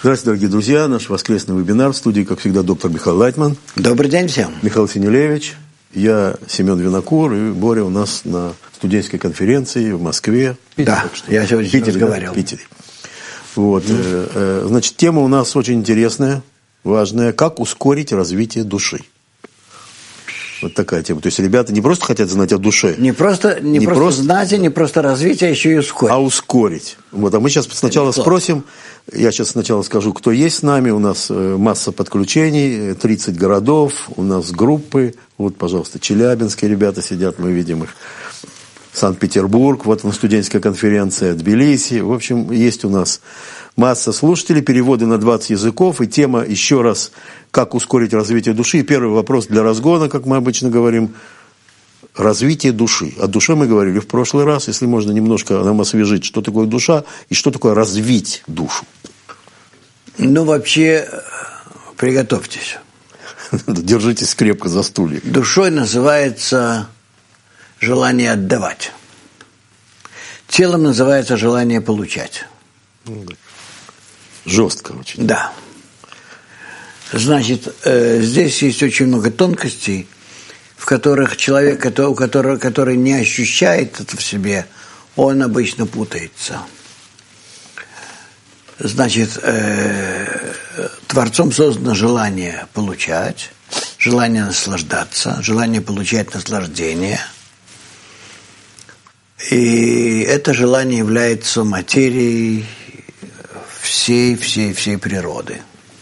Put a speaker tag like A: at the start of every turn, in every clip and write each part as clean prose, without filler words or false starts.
A: Здравствуйте, дорогие друзья. Наш воскресный вебинар. В студии, как всегда, доктор Михаил Лайтман.
B: Добрый день всем.
A: Михаил Синелевич. Я Семен Винокур. И Боря у нас на студенческой конференции в Москве.
B: Да, я сегодня разговаривал.
A: В Питере. Вот. Значит, тема у нас очень интересная, важная. Как ускорить развитие души? Вот такая тема. То есть ребята не просто хотят знать о душе.
B: Не просто знать, не просто развитие, а еще и ускорить.
A: А ускорить. Вот. А мы сейчас сначала спросим, я сейчас сначала скажу, кто есть с нами. У нас масса подключений, 30 городов, у нас группы. Вот, пожалуйста, челябинские ребята сидят, мы видим их. Санкт-Петербург, вот на студенческая конференция, Тбилиси. В общем, есть у нас масса слушателей, переводы на 20 языков. И тема еще раз, как ускорить развитие души. И первый вопрос для разгона, как мы обычно говорим, развитие души. О душе мы говорили в прошлый раз. Если можно немножко нам освежить, что такое душа и что такое развить душу.
B: Ну, вообще, приготовьтесь.
A: Держитесь крепко за стулья.
B: Душой называется желание отдавать. Телом называется желание получать.
A: Жестко очень.
B: Да. Значит, здесь есть очень много тонкостей, в которых человек, который не ощущает это в себе, он обычно путается. Значит, Творцом создано желание получать, желание наслаждаться, желание получать наслаждение. И это желание является материей всей природы.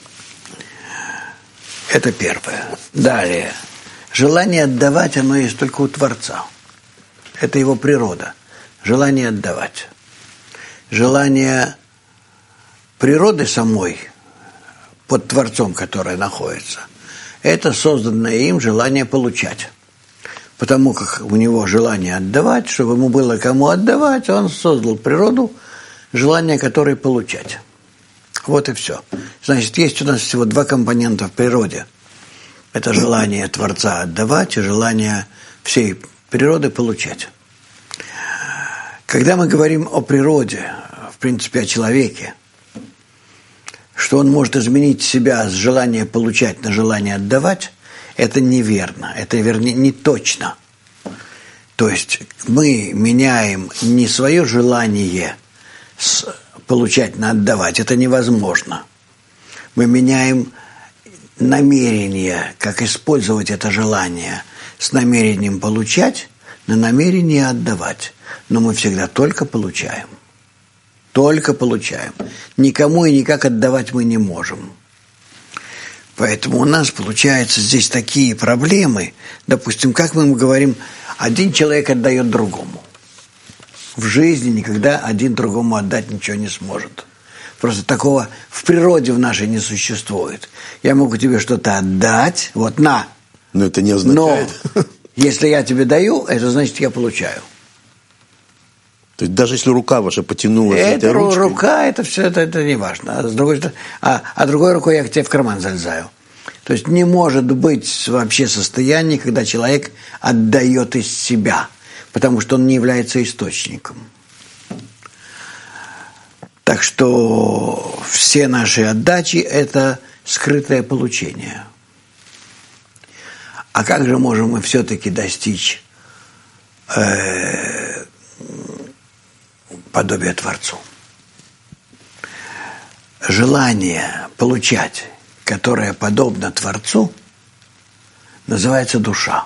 B: Это первое. Далее. Желание отдавать, оно есть только у Творца. Это его природа. Желание отдавать. Желание природы самой, под Творцом, которое находится, это созданное им желание получать. Потому как у него желание отдавать, чтобы ему было кому отдавать, он создал природу, желание которой получать. Вот и все. Значит, есть у нас всего два компонента в природе. Это желание Творца отдавать и желание всей природы получать. Когда мы говорим о природе, в принципе, о человеке, что он может изменить себя с желания получать на желание отдавать, это неверно, это, вернее, не точно. То есть мы меняем не свое желание получать на отдавать, это невозможно. Мы меняем намерение, как использовать это желание с намерением получать на намерение отдавать. Но мы всегда только получаем. Только получаем. Никому и никак отдавать мы не можем. Поэтому у нас получаются здесь такие проблемы, допустим, как мы говорим, один человек отдает другому. В жизни никогда один другому отдать ничего не сможет. Просто такого в природе в нашей не существует. Я могу тебе что-то отдать, вот на.
A: Но это не означает.
B: Но если я тебе даю, это значит, я получаю.
A: То есть даже если рука ваша потянулась этой ручкой...
B: Рука, это все, это не важно. А другой рукой я к тебе в карман залезаю. То есть не может быть вообще состояния, когда человек отдает из себя, потому что он не является источником. Так что все наши отдачи – это скрытое получение. А как же можем мы все-таки достичь подобие Творцу? Желание получать, которое подобно Творцу, называется душа.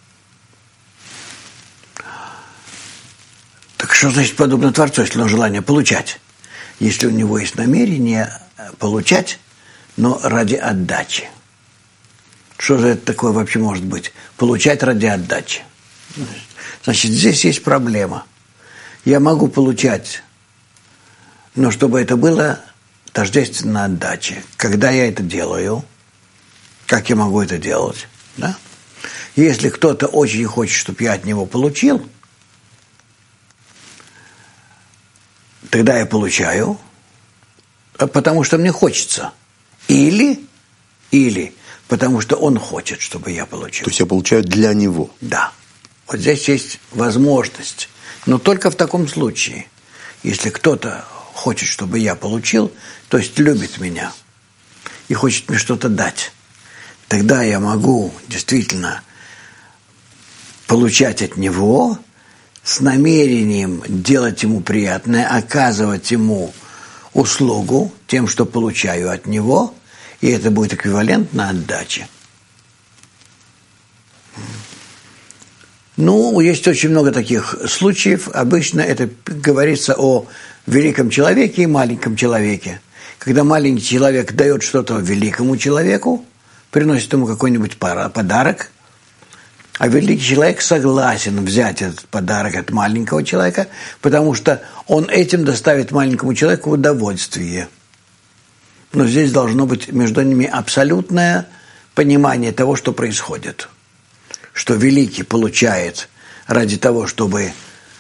B: Так что значит подобно Творцу, если он желание получать? Если у него есть намерение получать, но ради отдачи. Что же это такое вообще может быть? Получать ради отдачи. Значит, здесь есть проблема. Я могу получать, но чтобы это было тождественно отдаче. Когда я это делаю, как я могу это делать? Да? Если кто-то очень хочет, чтобы я от него получил, тогда я получаю, потому что мне хочется. Или потому что он хочет, чтобы я получил.
A: То есть я получаю для него.
B: Да. Вот здесь есть возможность. Но только в таком случае. Если кто-то хочет, чтобы я получил, то есть любит меня и хочет мне что-то дать, тогда я могу действительно получать от него с намерением делать ему приятное, оказывать ему услугу тем, что получаю от него, и это будет эквивалентно отдаче. Ну, есть очень много таких случаев. Обычно это говорится о великом человеке и маленьком человеке. Когда маленький человек дает что-то великому человеку, приносит ему какой-нибудь подарок, а великий человек согласен взять этот подарок от маленького человека, потому что он этим доставит маленькому человеку удовольствие. Но здесь должно быть между ними абсолютное понимание того, что происходит. Что великий получает ради того, чтобы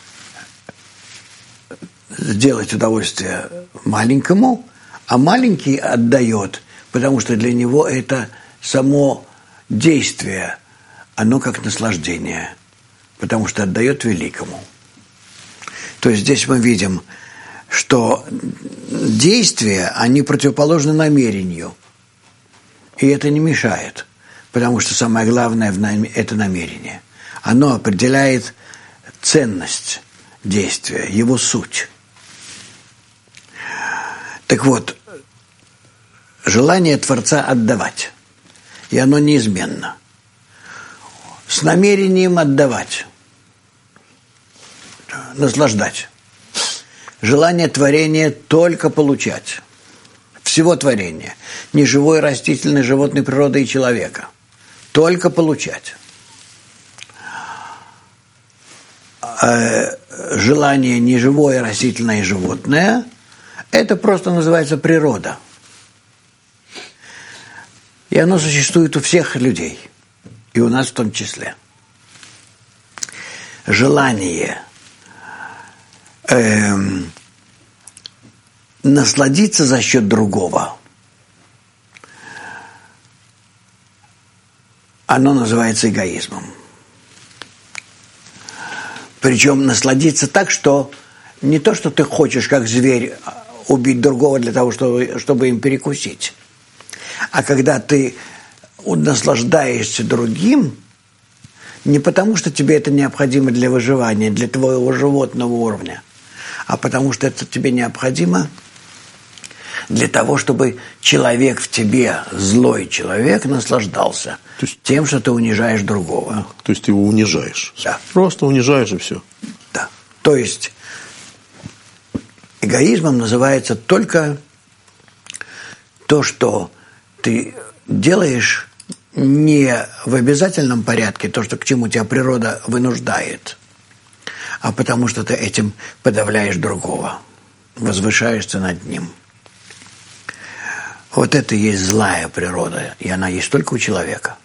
B: сделать удовольствие маленькому, а маленький отдает, потому что для него это само действие, оно как наслаждение, потому что отдает великому. То есть здесь мы видим, что действия, они противоположны намерению, и это не мешает. Потому что самое главное – это намерение. Оно определяет ценность действия, его суть. Так вот, желание Творца отдавать, и оно неизменно. С намерением отдавать, наслаждать. Желание творения только получать. Всего творения. Не живой, растительной, животной природы и человека. Только получать. Желание неживое, растительное и животное – это просто называется природа. И оно существует у всех людей. И у нас в том числе. Желание насладиться за счет другого – оно называется эгоизмом. Причем насладиться так, что не то, что ты хочешь, как зверь, убить другого для того, чтобы им перекусить, а когда ты наслаждаешься другим, не потому, что тебе это необходимо для выживания, для твоего животного уровня, а потому, что это тебе необходимо для того, чтобы человек в тебе, злой человек, наслаждался тем, что ты унижаешь другого.
A: То есть ты его унижаешь?
B: Да.
A: Просто унижаешь и все?
B: Да. То есть эгоизмом называется только то, что ты делаешь не в обязательном порядке, то, что к чему тебя природа вынуждает, а потому что ты этим подавляешь другого, возвышаешься над ним. Вот это и есть злая природа, и она есть только у человека.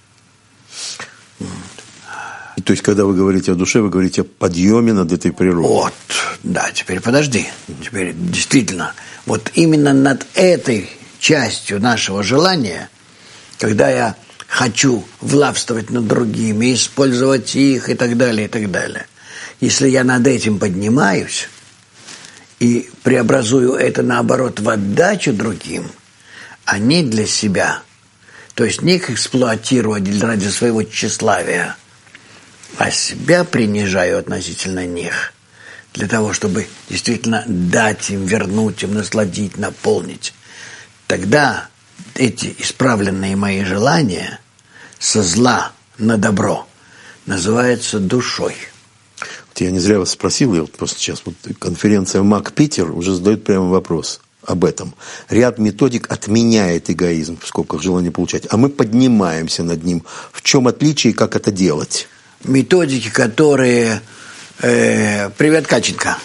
A: То есть, когда вы говорите о душе, вы говорите о подъеме над этой природой.
B: Вот, да, теперь подожди. Теперь действительно, вот именно над этой частью нашего желания, когда я хочу властвовать над другими, использовать их и так далее, если я над этим поднимаюсь и преобразую это, наоборот, в отдачу другим, а не для себя, то есть не их эксплуатировать ради своего тщеславия, а себя принижаю относительно них, для того, чтобы действительно дать им, вернуть им, насладить, наполнить, тогда эти исправленные мои желания со зла на добро называются душой.
A: Вот я не зря вас спросил, и вот просто сейчас вот конференция МАК Питер уже задает прямо вопрос об этом. Ряд методик отменяет эгоизм, в скобках желание получать, а мы поднимаемся над ним. В чем отличие и как это делать?
B: Методики, которые... Привет, Каченко.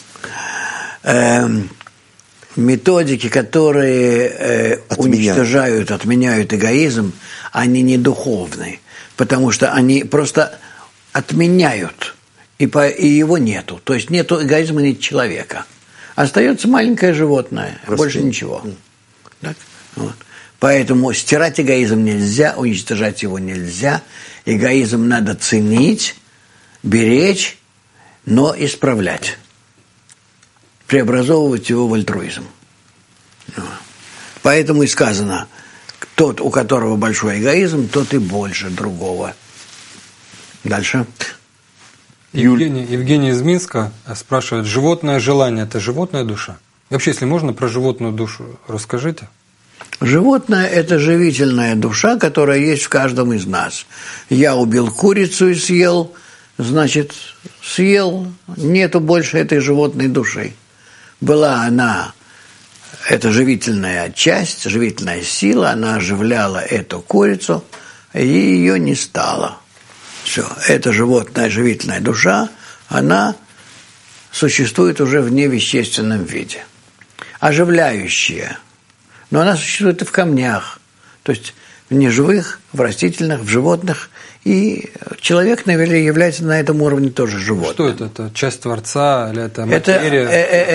B: Методики, которые уничтожают, отменяют эгоизм, они не духовные, потому что они просто отменяют, и его нету. То есть нету эгоизма, нет человека. Остается маленькое животное, больше ничего. Так? Вот. Поэтому стирать эгоизм нельзя, уничтожать его нельзя. Эгоизм надо ценить, беречь, но исправлять. Преобразовывать его в альтруизм. Поэтому и сказано, тот, у которого большой эгоизм, тот и больше другого. Дальше.
C: Евгений из Минска спрашивает, животное желание – это животная душа? И вообще, если можно, про животную душу расскажите.
B: Животное – это живительная душа, которая есть в каждом из нас. Я убил курицу и съел, значит, съел, нету больше этой животной души. Была она, эта живительная часть, живительная сила, она оживляла эту курицу, и ее не стало. Все, эта животная живительная душа, она существует уже в невещественном виде. Оживляющая. Но она существует и в камнях, то есть в неживых, в растительных, в животных. И человек, наверное, является на этом уровне тоже животным.
C: Что это? Это часть Творца или это материя?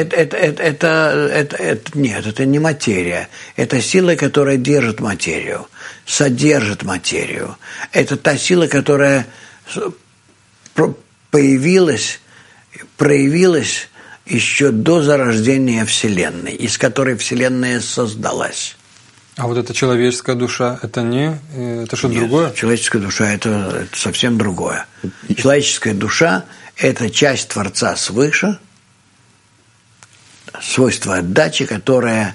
B: Нет, это не материя. Это сила, которая держит материю, содержит материю. Это та сила, которая проявилась еще до зарождения Вселенной, из которой Вселенная создалась.
C: А вот эта человеческая душа, это что-то другое?
B: Человеческая душа – это совсем другое. Человеческая душа – это часть Творца свыше, свойство отдачи, которое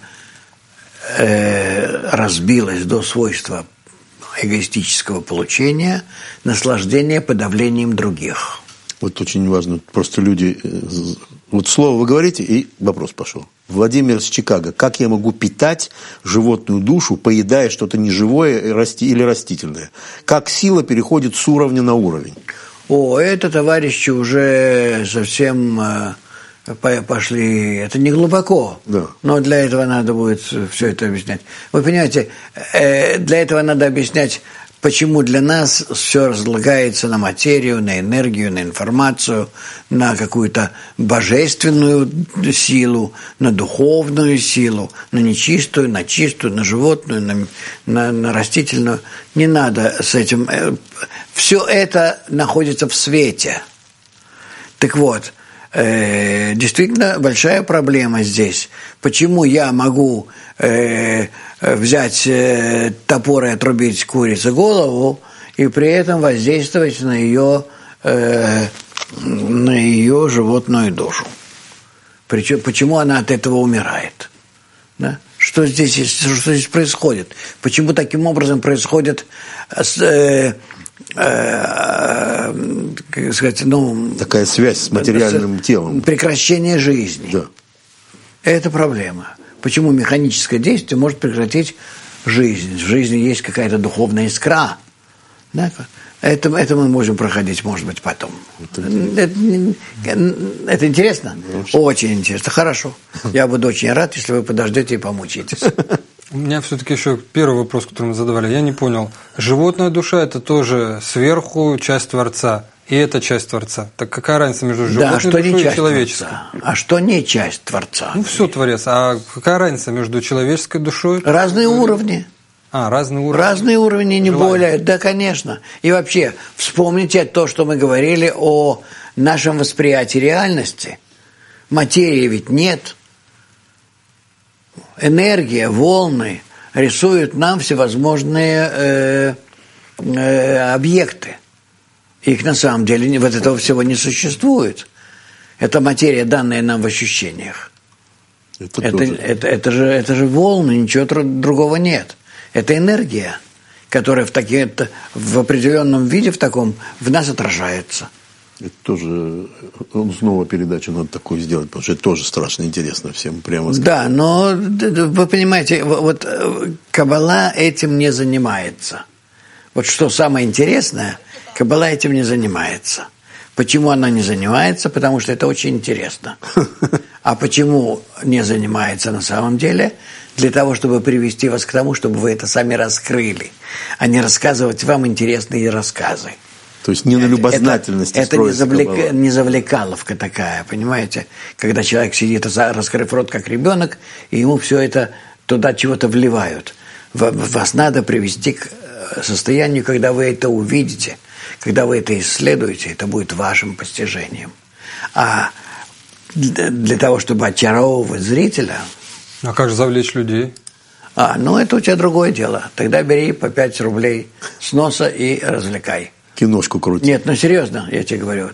B: разбилось до свойства эгоистического получения, наслаждения подавлением других.
A: Вот очень важно, просто люди... Вот слово вы говорите, и вопрос пошел. Владимир из Чикаго. Как я могу питать животную душу, поедая что-то неживое или растительное? Как сила переходит с уровня на уровень?
B: Это, товарищи, уже совсем пошли... Это не глубоко,
A: да.
B: Но для этого надо будет все это объяснять. Вы понимаете, для этого надо объяснять, почему для нас все разлагается на материю, на энергию, на информацию, на какую-то божественную силу, на духовную силу, на нечистую, на чистую, на животную, на растительную. Не надо с этим. Все это находится в свете. Так вот, действительно большая проблема здесь. Почему я могу взять топор и отрубить курице голову и при этом воздействовать на ее животную душу? Причем, почему она от этого умирает? Да? Что здесь происходит? Почему таким образом происходит
A: такая связь с материальным телом?
B: Прекращение жизни.
A: Да.
B: Это проблема. Почему механическое действие может прекратить жизнь? В жизни есть какая-то духовная искра. Да? Это мы можем проходить, может быть, потом. Это интересно? Очень интересно. Хорошо. Я буду очень рад, если вы подождете и помучитесь.
C: У меня все-таки еще первый вопрос, который мы задавали. Я не понял. Животная душа – это тоже сверху часть Творца. И это часть Творца. Так какая разница между животной душой и человеческой?
B: А что не часть Творца?
C: Все Творец. А какая разница между человеческой душой?
B: Разные уровни.
C: Разные уровни.
B: Разные уровни, не более. Да, конечно. И вообще, вспомните то, что мы говорили о нашем восприятии реальности. Материи ведь нет. Энергия, волны рисуют нам всевозможные объекты. Их на самом деле вот этого всего не существует. Это материя, данная нам в ощущениях. Это же волны, ничего другого нет. Это энергия, которая в определенном виде в нас отражается.
A: Это тоже снова передачу надо такую сделать, потому что это тоже страшно интересно всем прямо сказать.
B: Да, но вы понимаете, вот Каббала этим не занимается. Вот что самое интересное, Каббала этим не занимается. Почему она не занимается? Потому что это очень интересно. А почему не занимается на самом деле? Для того, чтобы привести вас к тому, чтобы вы это сами раскрыли, а не рассказывать вам интересные рассказы.
A: То есть не на любознательности строится Каббала.
B: Это не завлекаловка такая, понимаете? Когда человек сидит, раскрыв рот, как ребенок, и ему все это туда чего-то вливают. Вас надо привести к состоянию, когда вы это увидите, когда вы это исследуете, это будет вашим постижением. А для того, чтобы очаровывать зрителя,
C: А как же завлечь людей?
B: Это у тебя другое дело. Тогда бери по 5 рублей с носа и развлекай.
A: Киношку крути.
B: Нет, серьезно, я тебе говорю.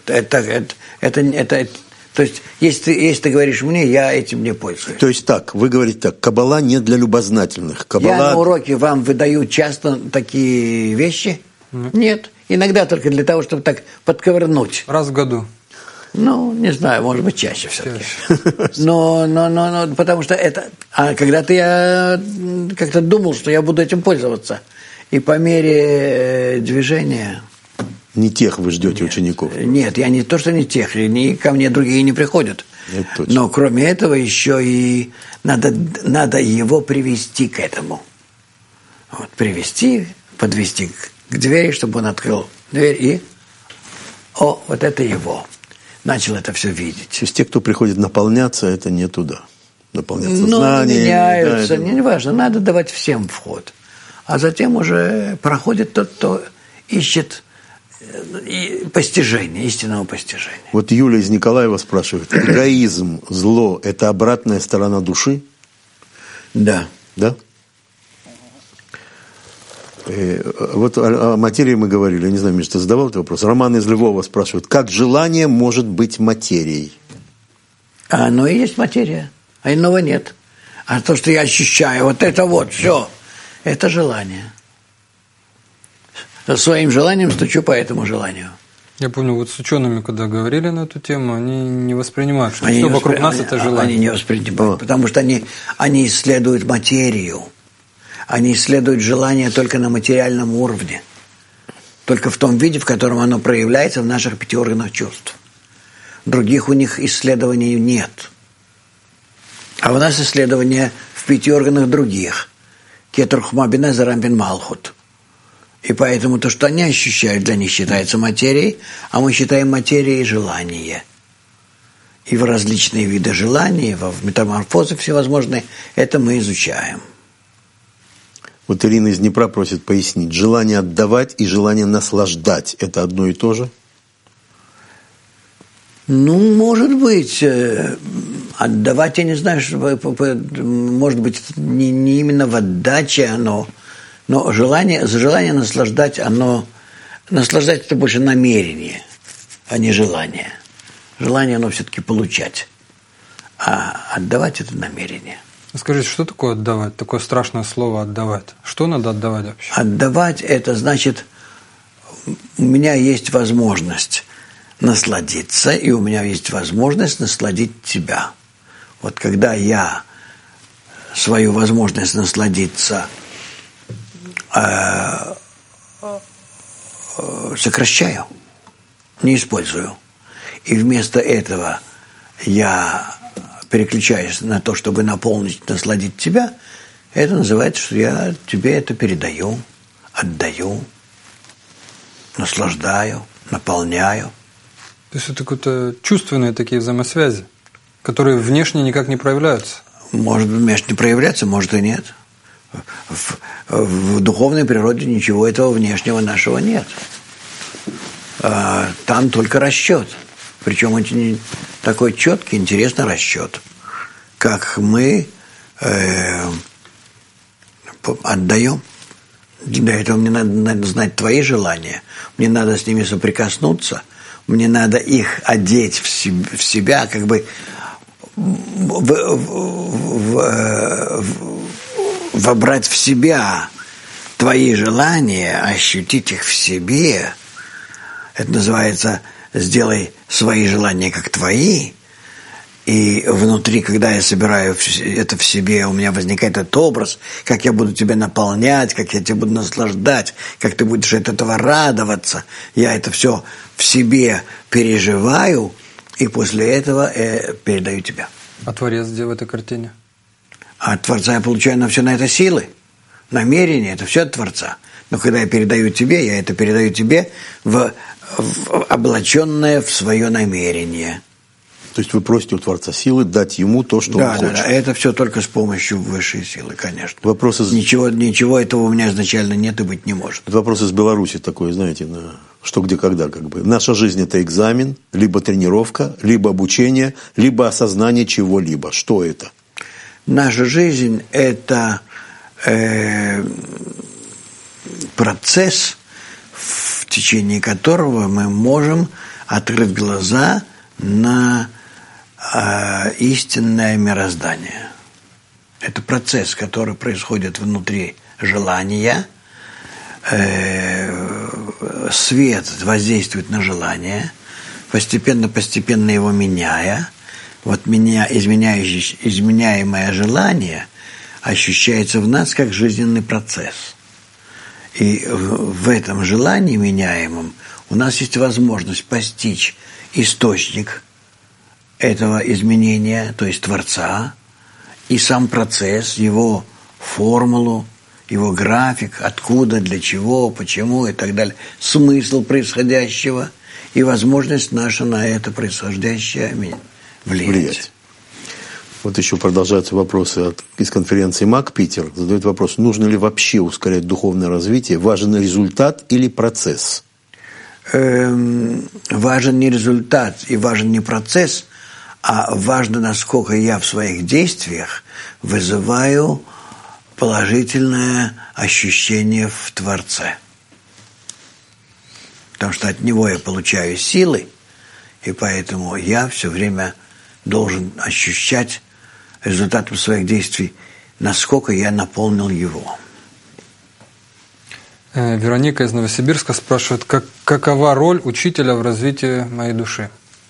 B: То есть, если ты говоришь мне, я этим не пользуюсь.
A: То есть так, вы говорите так, каббала не для любознательных.
B: Я на уроке вам выдаю часто такие вещи? Нет. Иногда только для того, чтобы так подковырнуть.
C: Раз в году.
B: Не знаю, может быть, чаще все-таки. Но, потому что это... А когда-то я как-то думал, что я буду этим пользоваться. И по мере движения...
A: Не тех вы ждете учеников?
B: Нет, я не то, что не тех, ко мне другие не приходят. Но кроме этого еще и надо его привести к этому. Подвести к двери, чтобы он открыл дверь и... вот это его. Начал это все видеть.
A: То есть те, кто приходит наполняться, это не туда. Наполняться знаниями.
B: Меняются, не важно, надо давать всем вход. А затем уже проходит тот, кто ищет постижение, истинного постижения.
A: Вот Юля из Николаева спрашивает, эгоизм, зло – это обратная сторона души?
B: Да.
A: Да? Вот о материи мы говорили, я не знаю, Миша, ты задавал этот вопрос? Роман из Львова спрашивает, как желание может быть материей?
B: Оно и есть материя, а иного нет. А то, что я ощущаю, все, это желание. Своим желанием стучу по этому желанию.
C: Я помню, с учеными, когда говорили на эту тему, они не воспринимают, что все вокруг нас это желание.
B: Они не воспринимают, потому что они исследуют материю. Они исследуют желание только на материальном уровне. Только в том виде, в котором оно проявляется в наших 5 органах чувств. Других у них исследований нет. А у нас исследования в 5 органах других. Кетер Хохма бина зара бин малхут. И поэтому то, что они ощущают, для них считается материей, а мы считаем материей желание. И в различные виды желаний, в метаморфозы всевозможные, это мы изучаем.
A: Вот Ирина из Днепра просит пояснить. Желание отдавать и желание наслаждать – это одно и то же?
B: Может быть. Отдавать, я не знаю, может быть, не именно в отдаче оно, но желание наслаждать, наслаждать – это больше намерение, а не желание. Желание, оно все-таки получать. А отдавать – это намерение.
C: Скажите, что такое отдавать? Такое страшное слово «отдавать». Что надо отдавать вообще?
B: Отдавать – это значит, у меня есть возможность насладиться, и у меня есть возможность насладить тебя. Вот когда я свою возможность насладиться сокращаю, не использую, и вместо этого я переключаюсь на то, чтобы наполнить, насладить тебя, это называется, что я тебе это передаю, отдаю, наслаждаю, наполняю.
C: То есть это какие-то чувственные такие взаимосвязи, которые внешне никак не проявляются?
B: Может внешне проявляться, может и нет. В духовной природе ничего этого внешнего нашего нет. Там только расчет. Причем очень такой четкий, интересный расчет. Как мы отдаем. Для этого мне надо знать твои желания. Мне надо с ними соприкоснуться. Мне надо их одеть в себя, как бы вобрать в себя твои желания, ощутить их в себе. Это называется «сделай свои желания как твои». И внутри, когда я собираю это в себе, у меня возникает этот образ, как я буду тебя наполнять, как я тебя буду наслаждать, как ты будешь от этого радоваться. Я это все в себе переживаю, и после этого передаю тебе.
C: А Творец где в этой картине?
B: А от Творца я получаю на все на это силы. Намерение – это все от Творца. Но когда я передаю тебе, я это передаю тебе в облаченное в свое намерение.
A: То есть вы просите у Творца силы дать ему то, что он хочет.
B: Да, это все только с помощью высшей силы, конечно.
A: Ничего
B: этого у меня изначально нет и быть не может.
A: Вопрос из Беларуси такой, знаете, что, где, когда, как бы. Наша жизнь – это экзамен, либо тренировка, либо обучение, либо осознание чего-либо. Что это?
B: Наша жизнь – это процесс, в течение которого мы можем открыть глаза на истинное мироздание. Это процесс, который происходит внутри желания. Свет воздействует на желание, постепенно его меняя. Вот изменяемое желание ощущается в нас как жизненный процесс. И в этом желании меняемом у нас есть возможность постичь источник этого изменения, то есть Творца, и сам процесс, его формулу, его график, откуда, для чего, почему и так далее, смысл происходящего и возможность наша на это происходящее влиять.
A: Вот еще продолжаются вопросы из конференции МАК Питер. Задают вопрос, нужно ли вообще ускорять духовное развитие? Важен результат или процесс?
B: Важен не результат и важен не процесс, а важно, насколько я в своих действиях вызываю положительное ощущение в Творце. Потому что от него я получаю силы, и поэтому я все время должен ощущать результатом своих действий, насколько я наполнил его.
C: Вероника из Новосибирска спрашивает, какова роль учителя в развитии моей души?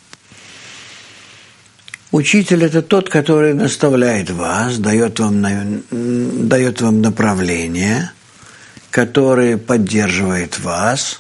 B: Учитель – это тот, который наставляет вас, дает вам направление, который поддерживает вас.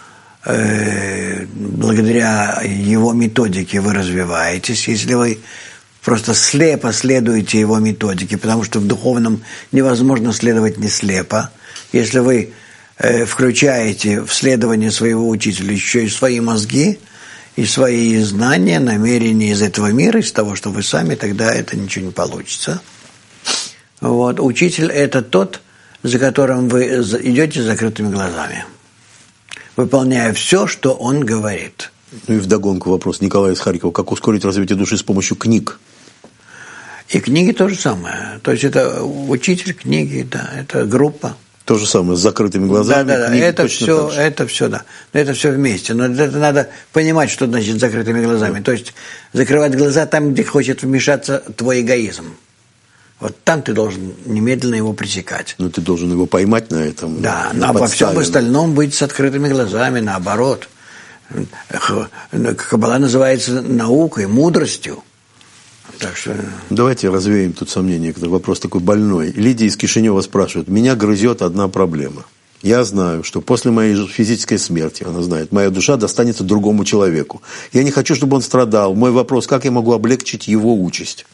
B: Благодаря его методике вы развиваетесь. Если вы просто слепо следуете его методике, потому что в духовном невозможно следовать не слепо. Если вы включаете в следование своего учителя еще и свои мозги, и свои знания, намерения из этого мира, из того, что вы сами, тогда это ничего не получится. Вот. Учитель – это тот, за которым вы идете с закрытыми глазами, выполняя все, что он говорит.
A: Ну и вдогонку вопрос Николая из Харькова. Как ускорить развитие души с помощью книг?
B: И книги то же самое. То есть это учитель, книги, да, это группа.
A: То же самое, с закрытыми глазами.
B: Да, это все, да. Это все вместе. Но это надо понимать, что значит закрытыми глазами. То есть закрывать глаза там, где хочет вмешаться твой эгоизм. Вот там ты должен немедленно его пресекать.
A: Ну, ты должен его поймать на этом.
B: Да, а во всем остальном быть с открытыми глазами, наоборот. Каббала называется наукой, мудростью. Так что...
A: Давайте развеем тут сомнения. Вопрос такой больной. Лидия из Кишинева спрашивает. Меня грызет одна проблема. Я знаю, что после моей физической смерти, она знает, моя душа достанется другому человеку. Я не хочу, чтобы он страдал. Мой вопрос, как я могу облегчить его участь?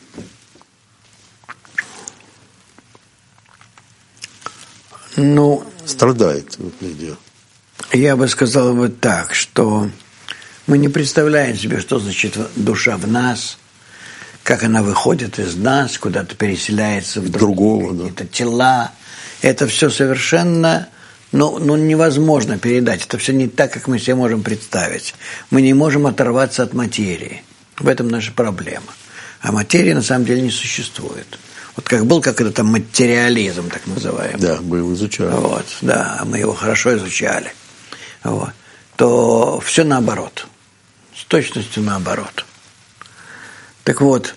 B: Ну,
A: страдает Лидия.
B: Я бы сказал вот так, что мы не представляем себе, что значит душа в нас, как она выходит из нас, куда-то переселяется в другого, какие-то тела. Это все совершенно невозможно передать. Это все не так, как мы себе можем представить. Мы не можем оторваться от материи. В этом наша проблема. А материи на самом деле не существует. Вот как был какой-то там материализм, так называемый.
A: Да, мы его изучали.
B: Вот, да, мы его хорошо изучали. Вот. То все наоборот. С точностью наоборот. Так вот,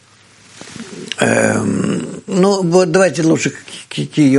B: вот давайте лучше к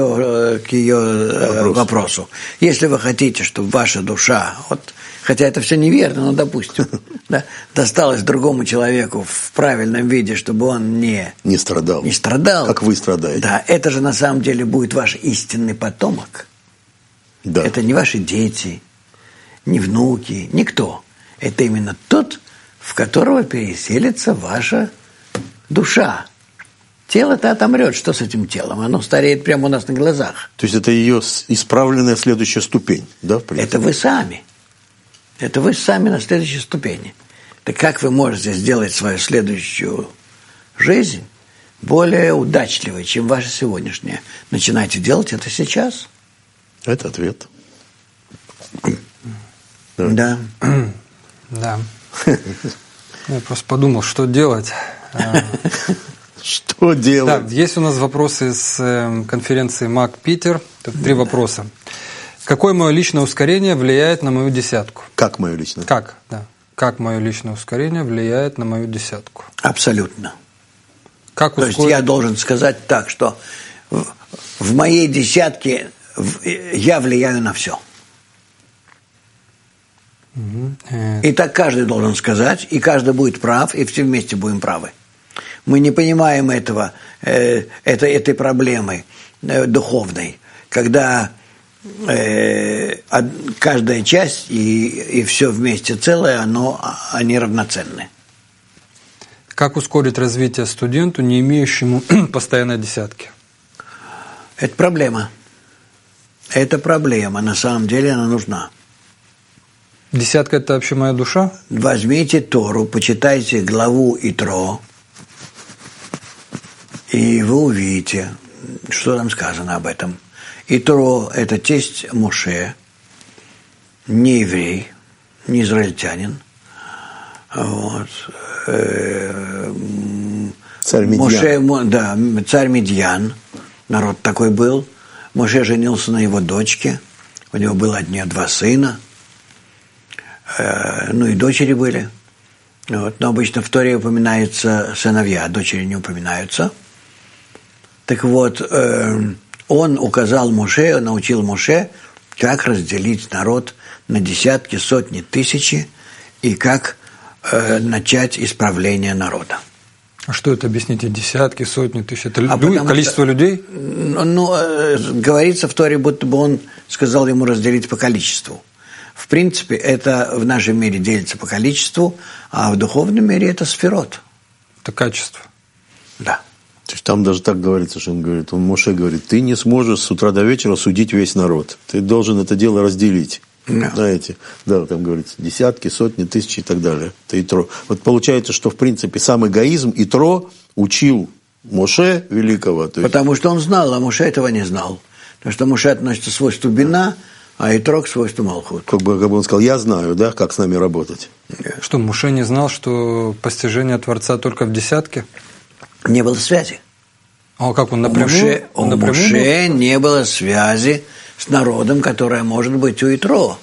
B: ее вопросу. Если вы хотите, чтобы ваша душа, вот, хотя это все неверно, но допустим, да, досталась другому человеку в правильном виде, чтобы он не страдал. Не страдал.
A: Как вы страдаете.
B: Да, это же на самом деле будет ваш истинный потомок.
A: Да.
B: Это не ваши дети, не внуки, никто. Это именно тот, в которого переселится ваша душа. Тело-то отомрет. Что с этим телом? Оно стареет прямо у нас на глазах.
A: То есть это ее исправленная следующая ступень, да, в принципе?
B: Это вы сами. Это вы сами на следующей ступени. Так как вы можете сделать свою следующую жизнь более удачливой, чем ваша сегодняшняя? Начинайте делать это сейчас.
A: Это ответ.
B: Да.
C: Да. Я просто подумал, что делать.
A: Что делать?
C: Да, есть у нас вопросы с конференции Мак Питер. Тут 3 вопроса. Какое мое личное ускорение влияет на мою десятку?
A: Как мое личное?
C: Как мое личное ускорение влияет на мою десятку?
B: Абсолютно.
C: То
B: есть я должен сказать так, что в моей десятке я влияю на все. И так каждый должен сказать, и каждый будет прав, и все вместе будем правы. Мы не понимаем этой проблемы духовной, когда каждая часть и все вместе целое, они равноценны.
C: Как ускорить развитие студенту, не имеющему постоянной десятки?
B: Это проблема. Это проблема. На самом деле она нужна.
C: Десятка – это вообще моя душа?
B: Возьмите Тору, почитайте главу Итро, и вы увидите, что там сказано об этом. Итро – это тесть Моше, не еврей, не израильтянин. Вот.
A: Царь Медьян.
B: Моше, царь Медьян, народ такой был. Моше женился на его дочке, у него было от нее 2 сына, и дочери были. Вот. Но обычно в Торе упоминаются сыновья, дочери не упоминаются. Так вот, он указал Моше, научил Моше, как разделить народ на десятки, сотни, тысячи, и как начать исправление народа.
C: А что это, объясните, десятки, сотни, тысячи? Это количество людей?
B: Говорится в Торе, будто бы он сказал ему разделить по количеству. В принципе, это в нашем мире делится по количеству, а в духовном мире это сферот.
C: Это качество.
B: Да.
A: То есть там даже так говорится, что Моше говорит, ты не сможешь с утра до вечера судить весь народ. Ты должен это дело разделить. Знаете, там говорится, десятки, сотни, тысячи и так далее. Это Итро. Вот получается, что в принципе сам эгоизм Итро учил Моше великого.
B: Потому что он знал, а Моше этого не знал. Потому что Моше относится к свойству бина, а Итро к свойству малхут.
A: Как бы он сказал, я знаю, как с нами работать.
C: Что, Моше не знал, что постижение Творца только в десятке?
B: Не было связи.
C: А как он напрямую?
B: У Моше не было связи с народом, которая может быть у Итро.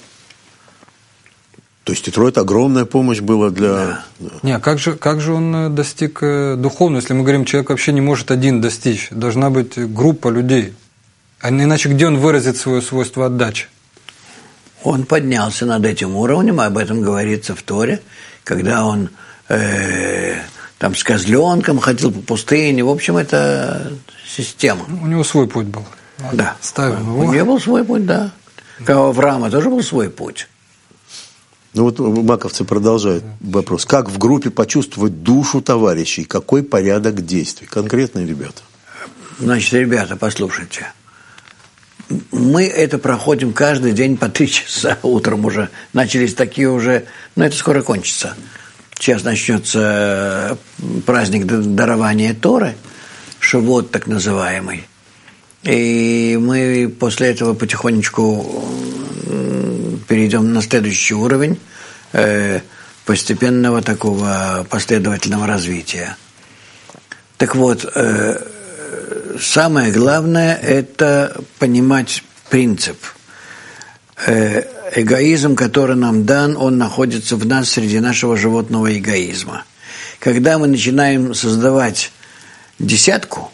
A: То есть Итро – это огромная помощь была для…
B: Да.
C: Не, как же он достиг духовно? Если мы говорим, человек вообще не может один достичь. Должна быть группа людей. А иначе где он выразит свое свойство отдачи?
B: Он поднялся над этим уровнем, об этом говорится в Торе, когда он там с козленком ходил по пустыне. В общем, это система.
C: У него свой путь был.
B: Да.
C: Ставим его.
B: У него был свой путь, да. У Авраама тоже был свой путь.
A: Маковцы продолжают вопрос. Как в группе почувствовать душу товарищей? Какой порядок действий? Конкретные ребята.
B: Значит, ребята, послушайте. Мы это проходим каждый день по 3 часа утром уже. Начались такие уже, это скоро кончится. Сейчас начнется праздник дарования Торы, Шавуот так называемый. И мы после этого потихонечку перейдем на следующий уровень постепенного такого последовательного развития. Так вот, самое главное – это понимать принцип. Эгоизм, который нам дан, он находится в нас среди нашего животного эгоизма. Когда мы начинаем создавать десятку,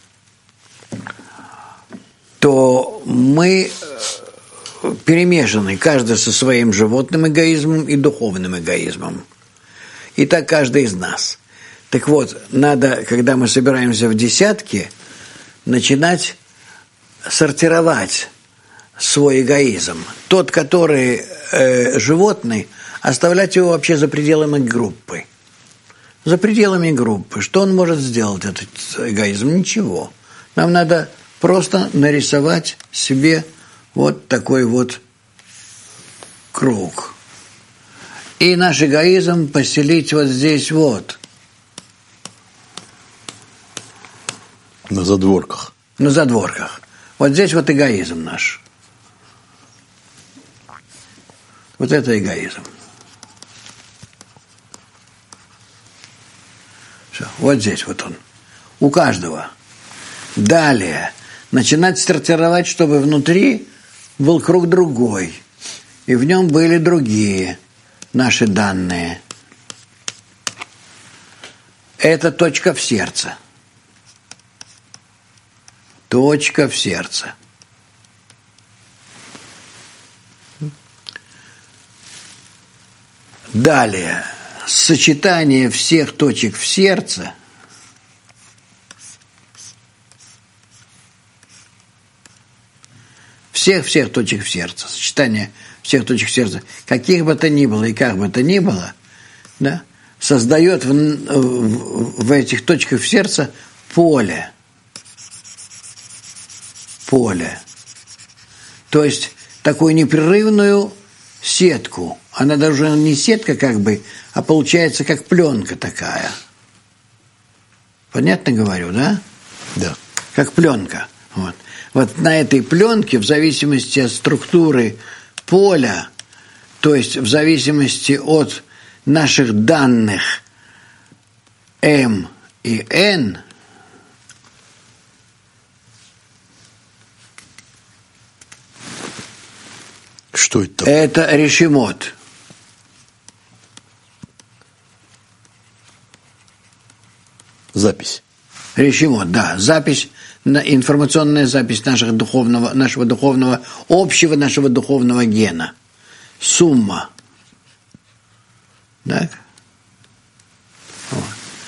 B: то мы перемешаны, каждый со своим животным эгоизмом и духовным эгоизмом. И так каждый из нас. Так вот, надо, когда мы собираемся в десятке, начинать сортировать свой эгоизм. Тот, который животный, оставлять его вообще за пределами группы. За пределами группы. Что он может сделать, этот эгоизм? Ничего. Нам надо просто нарисовать себе вот такой вот круг. И наш эгоизм поселить вот здесь вот.
A: На задворках.
B: На задворках. Вот здесь вот эгоизм наш. Вот это эгоизм. Все, вот здесь вот он. У каждого. Далее. Начинать сортировать, чтобы внутри был круг другой. И в нем были другие наши данные. Это точка в сердце. Точка в сердце. Далее. Сочетание всех точек в сердце всех точек в сердце, сочетание всех точек в сердце, каких бы то ни было и как бы то ни было, да, создает в этих точках в сердце поле. То есть такую непрерывную сетку. Она даже не сетка как бы, а получается как пленка такая. Понятно говорю, да?
A: Да.
B: Как пленка. Вот на этой пленке, в зависимости от структуры поля, то есть в зависимости от наших данных M и N,
A: что это такое?
B: Это решимот.
A: Запись.
B: Решимот, да. Запись, информационная запись нашего духовного, общего нашего духовного гена. Сумма. Так? Вот.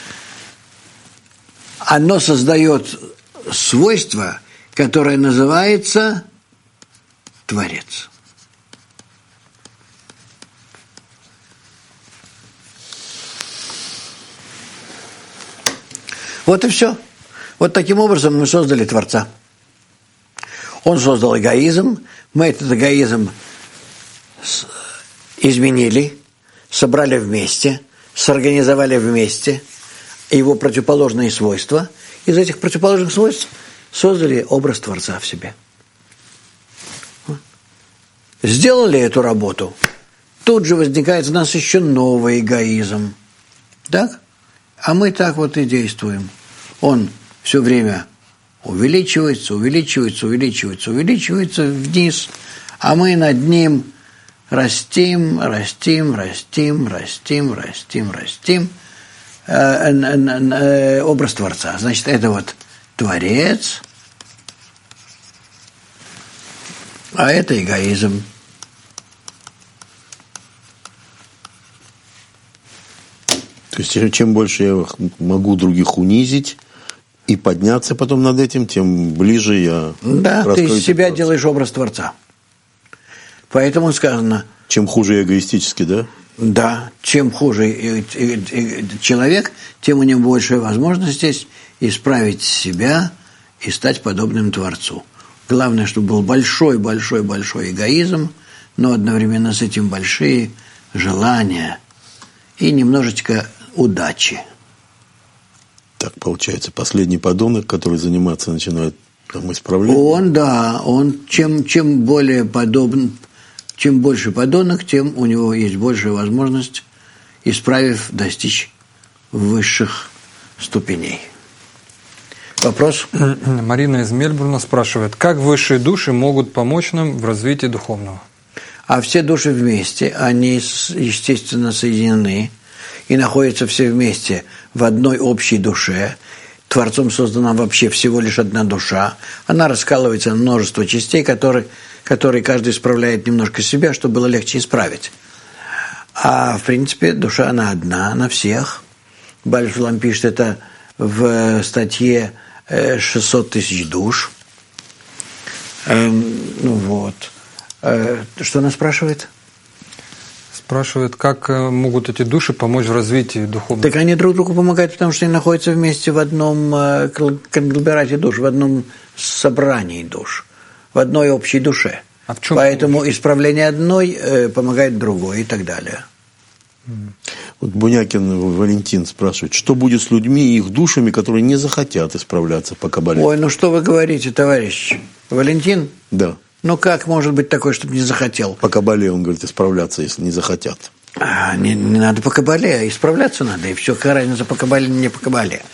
B: Оно создает свойство, которое называется Творец. Вот и все. Вот таким образом мы создали Творца. Он создал эгоизм, мы этот эгоизм изменили, собрали вместе, сорганизовали вместе его противоположные свойства. Из этих противоположных свойств создали образ Творца в себе. Сделали эту работу, тут же возникает у нас еще новый эгоизм. Так? А мы так вот и действуем. Он все время увеличивается вниз, а мы над ним растим. Образ Творца. Значит, это вот Творец, а это эгоизм.
A: То есть, чем больше я могу других унизить и подняться потом над этим, тем ближе я...
B: Да, ты из себя делаешь образ Творца. Поэтому сказано...
A: Чем хуже эгоистически, да?
B: Да, чем хуже человек, тем у него больше возможностей исправить себя и стать подобным Творцу. Главное, чтобы был большой эгоизм, но одновременно с этим большие желания и немножечко удачи.
A: Так получается, последний подонок, который заниматься начинает исправлением.
B: Он чем больше подонок, тем у него есть большая возможность, исправив, достичь высших ступеней. Вопрос?
C: Марина из Мельбурна спрашивает, как высшие души могут помочь нам в развитии духовного?
B: А все души вместе, они, естественно, соединены и находятся все вместе в одной общей душе. Творцом создана вообще всего лишь одна душа. Она раскалывается на множество частей, которые каждый исправляет немножко себя, чтобы было легче исправить. А в принципе душа она одна, на всех. Бааль Шулам пишет это в статье 600 тысяч душ. Что она спрашивает?
C: Спрашивает, как могут эти души помочь в развитии духовного?
B: Так они друг другу помогают, потому что они находятся вместе в одном конгломерате душ, в одном собрании душ, в одной общей душе.
C: А в чем
B: Поэтому
C: помощь?
B: исправление одной помогает другой и так далее.
A: Вот Бунякин Валентин спрашивает, что будет с людьми и их душами, которые не захотят исправляться по Кабале?
B: Ой, что вы говорите, товарищ Валентин?
A: Да.
B: Как может быть такое, чтобы не захотел?
A: По Кабале, он говорит, исправляться, если не захотят.
B: Не надо по Кабале, исправляться надо, и все, какая разница по Кабале, не по Кабале.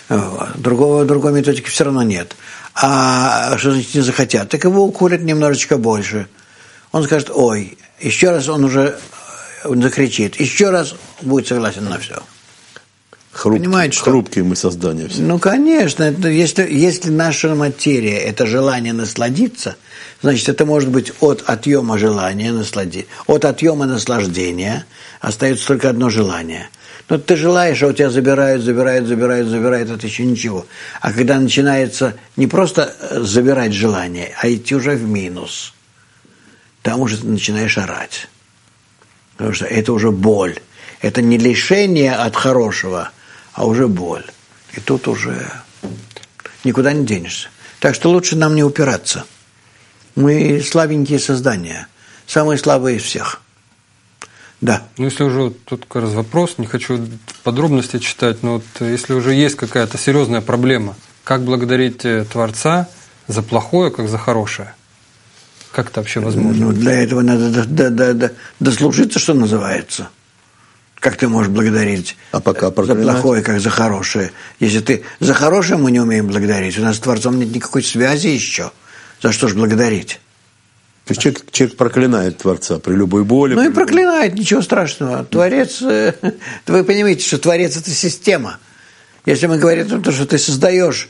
B: Другой методики все равно нет. А что значит не захотят? Так его укурят немножечко больше. Он скажет, ой, еще раз он уже закричит, еще раз будет согласен на все. Понимаете, что?
A: Хрупкие мы создания все.
B: Ну, конечно, если наша материя – это желание насладиться, значит, это может быть от отъема желания насладиться, от отъема наслаждения остается только одно желание. Но ты желаешь, а у тебя забирают, это еще ничего. А когда начинается не просто забирать желание, а идти уже в минус, там уже ты начинаешь орать. Потому что это уже боль. Это не лишение от хорошего, а уже боль. И тут уже никуда не денешься. Так что лучше нам не упираться. Мы слабенькие создания. Самые слабые из всех. Да.
C: Ну, если уже тут как раз вопрос, не хочу подробности читать, но вот если уже есть какая-то серьезная проблема, как благодарить Творца за плохое, как за хорошее? Как это вообще возможно?
B: Ну, для этого надо дослужиться, что называется. Как ты можешь благодарить
A: за
B: плохое, как за хорошее? Если ты за хорошее мы не умеем благодарить, у нас с Творцом нет никакой связи еще. За что же благодарить?
A: То есть человек проклинает Творца при любой боли.
B: Ну и проклинает, ничего страшного. Творец, вы понимаете, что Творец – это система. Если мы говорим о том, что ты создаешь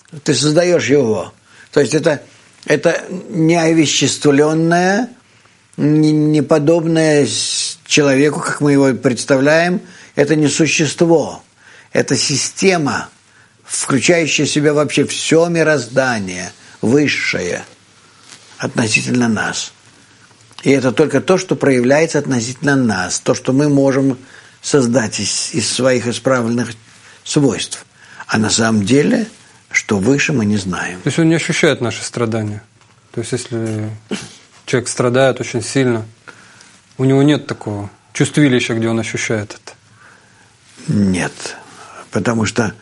B: его, то есть это не овеществленное, не подобное человеку, как мы его представляем, это не существо, это система, включающая в себя вообще все мироздание, высшее, относительно нас. И это только то, что проявляется относительно нас, то, что мы можем создать из своих исправленных свойств. А на самом деле, что выше, мы не знаем.
C: То есть он не ощущает наши страдания? То есть если человек страдает очень сильно, у него нет такого чувствилища, где он ощущает это?
B: Нет. Потому что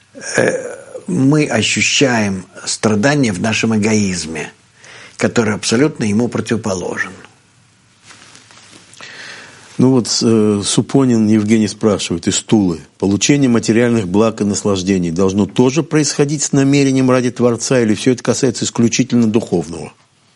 B: мы ощущаем страдания в нашем эгоизме, который абсолютно ему противоположен.
A: Ну вот Супонин Евгений спрашивает из Тулы. Получение материальных благ и наслаждений должно тоже происходить с намерением ради Творца, или все это касается исключительно духовного?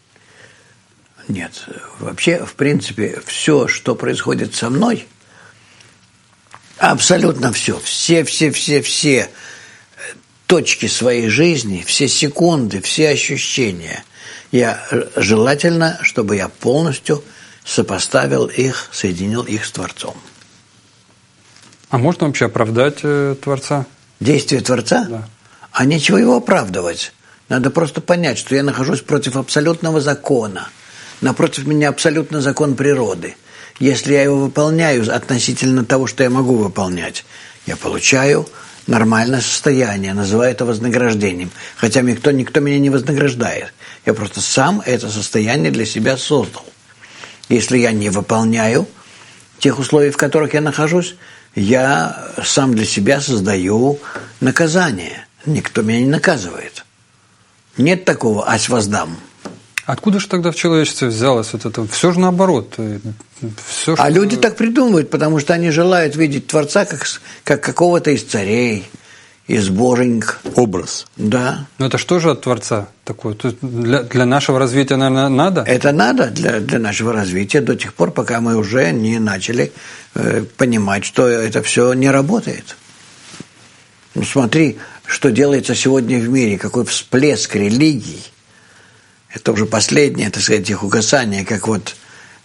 B: Нет. Вообще, в принципе, все, что происходит со мной, абсолютно все, все точки своей жизни, все секунды, все ощущения, желательно, чтобы я полностью сопоставил их, соединил их с Творцом.
C: А можно вообще оправдать Творца?
B: Действие Творца?
C: Да.
B: А нечего его оправдывать. Надо просто понять, что я нахожусь против абсолютного закона. Напротив меня абсолютно закон природы. Если я его выполняю относительно того, что я могу выполнять, я получаю нормальное состояние, называю это вознаграждением. Хотя никто меня не вознаграждает. Я просто сам это состояние для себя создал. Если я не выполняю тех условий, в которых я нахожусь, я сам для себя создаю наказание. Никто меня не наказывает. Нет такого «ась воздам».
C: Откуда же тогда в человечестве взялось вот это? Все же наоборот. Все, что...
B: люди так придумывают, потому что они желают видеть Творца как какого-то из царей, из боженьк.
A: Образ.
B: Да.
C: Но это что же от Творца такое? Для нашего развития, наверное, надо?
B: Это надо для нашего развития до тех пор, пока мы уже не начали понимать, что это все не работает. Ну, смотри, что делается сегодня в мире, какой всплеск религий. Это уже последнее, так сказать, их угасание, как вот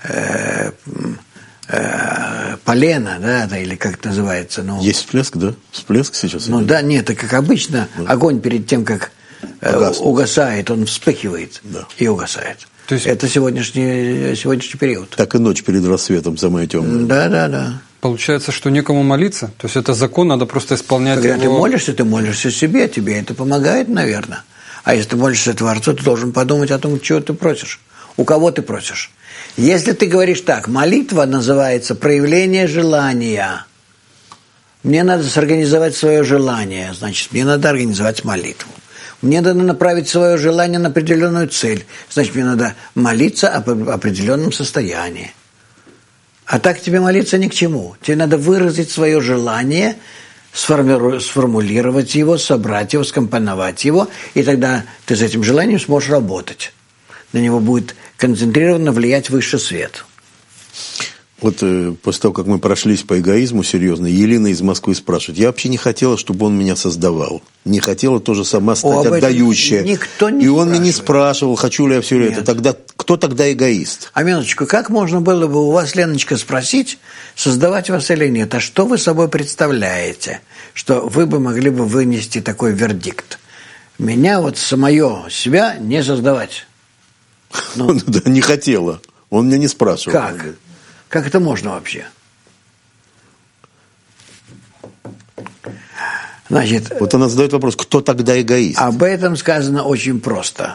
B: полено, да, или как это называется. Ну,
A: есть всплеск, да? Всплеск сейчас?
B: Ну да, нет, это как обычно, огонь перед тем, как угасает, он вспыхивает и угасает.
C: То есть...
B: Это сегодняшний период.
A: Так и ночь перед рассветом, самая темная.
B: Да.
C: Получается, что некому молиться? То есть это закон, надо просто исполнять
B: Когда
C: его...
B: ты молишься себе, тебе это помогает, наверное. А если ты молишься Творцу, ты должен подумать о том, чего ты просишь, у кого ты просишь. Если ты говоришь так, молитва называется проявление желания. Мне надо сорганизовать свое желание, значит, мне надо организовать молитву. Мне надо направить свое желание на определенную цель, значит, мне надо молиться об определенном состоянии. А так тебе молиться ни к чему. Тебе надо выразить свое желание сформулировать его, собрать его, скомпоновать его, и тогда ты с этим желанием сможешь работать. На него будет концентрированно влиять высший свет.
A: Вот после того, как мы прошлись по эгоизму серьезно, Елена из Москвы спрашивает, я вообще не хотела, чтобы он меня создавал. Не хотела тоже сама стать отдающая.
B: Никто не
A: И он меня не спрашивал, хочу ли я все это. Тогда кто тогда эгоист?
B: А минуточку, как можно было бы у вас, Леночка, спросить, создавать вас или нет? А что вы собой представляете, что вы бы могли бы вынести такой вердикт? Меня вот самое себя не создавать.
A: Да, не хотела. Он меня не спрашивал.
B: Как? Как это можно вообще? Значит,
A: вот она задает вопрос, кто тогда эгоист?
B: Об этом сказано очень просто.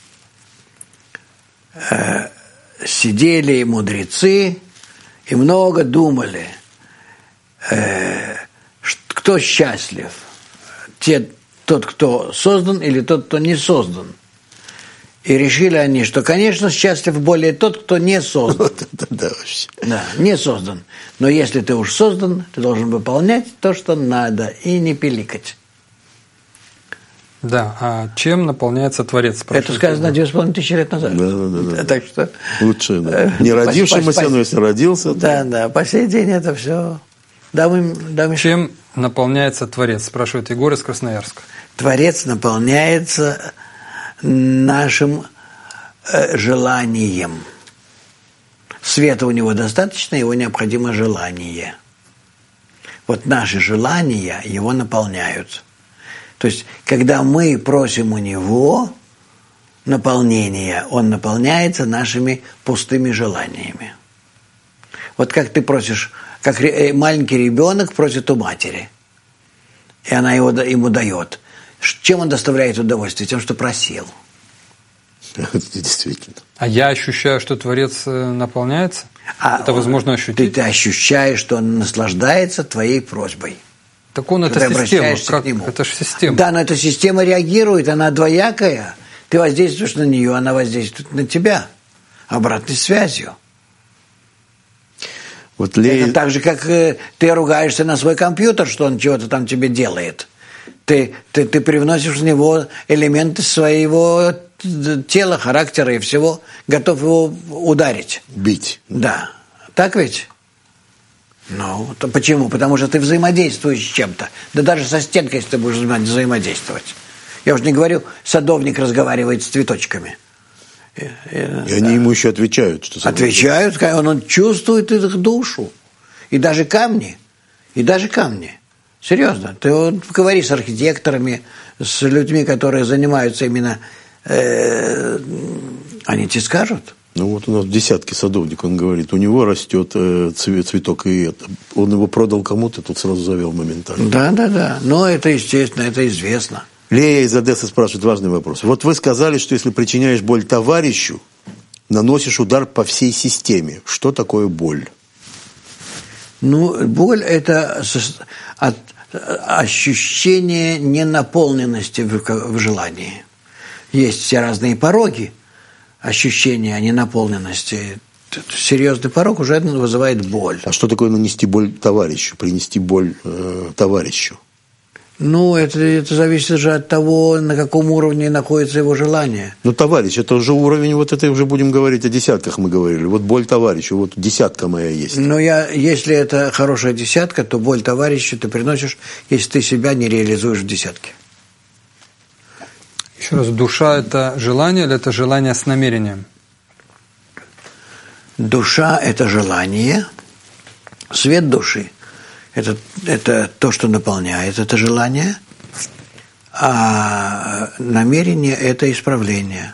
B: Сидели мудрецы и много думали, кто счастлив, тот, кто создан, или тот, кто не создан. И решили они, что, конечно, счастлив более тот, кто не создан.
A: Вот это да, вообще.
B: Да, не создан. Но если ты уж создан, ты должен выполнять то, что надо, и не пиликать.
C: Да, а чем наполняется Творец?
B: Это сказано 2500 лет назад.
A: Да.
B: Так что...
A: Лучше, да. Не родившемуся, но если родился...
B: Да, по сей день это все...
C: Чем наполняется Творец? Спрашивает Егор из Красноярска.
B: Творец наполняется нашим желанием. Света у него достаточно, его необходимо желание. Вот наши желания его наполняют. То есть, когда мы просим у него наполнения, он наполняется нашими пустыми желаниями. Вот как ты просишь, как маленький ребенок просит у матери, и она ему дает. Чем он доставляет удовольствие? Тем, что просил.
A: Действительно.
C: А я ощущаю, что Творец наполняется? Это возможно ощутить?
B: Ты ощущаешь, что он наслаждается твоей просьбой.
C: Так он это система. Это же система.
B: Да, но эта система реагирует, она двоякая. Ты воздействуешь на нее, она воздействует на тебя. Обратной связью.
A: Вот
B: Это так же, как ты ругаешься на свой компьютер, что он чего-то там тебе делает. Ты привносишь в него элементы своего тела, характера и всего, готов его ударить.
A: Бить.
B: Да. Так ведь? То почему? Потому что ты взаимодействуешь с чем-то. Да даже со стенкой, если ты будешь взаимодействовать. Я уже не говорю, садовник разговаривает с цветочками.
A: И они ему еще отвечают. Что
B: отвечают, он чувствует их душу. И даже камни. Серьезно. Ты говори с архитекторами, с людьми, которые занимаются именно... они тебе скажут.
A: Ну вот у нас десятки садовник, он говорит, у него растет цветок, и он его продал кому-то, тут сразу завел моментально.
B: Да. Но это естественно, это известно.
A: Лея из Одессы спрашивает важный вопрос. Вот вы сказали, что если причиняешь боль товарищу, наносишь удар по всей системе. Что такое боль?
B: Боль – это ощущение ненаполненности в желании. Есть все разные пороги ощущения ненаполненности. Серьезный порог уже вызывает боль.
A: А что такое нанести боль товарищу, принести боль товарищу?
B: Это зависит же от того, на каком уровне находится его желание.
A: Товарищ, это уже уровень, вот это уже будем говорить о десятках, мы говорили. Вот боль товарищу, вот десятка моя есть.
B: Если это хорошая десятка, то боль товарищу ты приносишь, если ты себя не реализуешь в десятке.
C: Еще раз, душа – это желание или это желание с намерением?
B: Душа – это желание, свет души – это то, что наполняет это желание, а намерение – это исправление.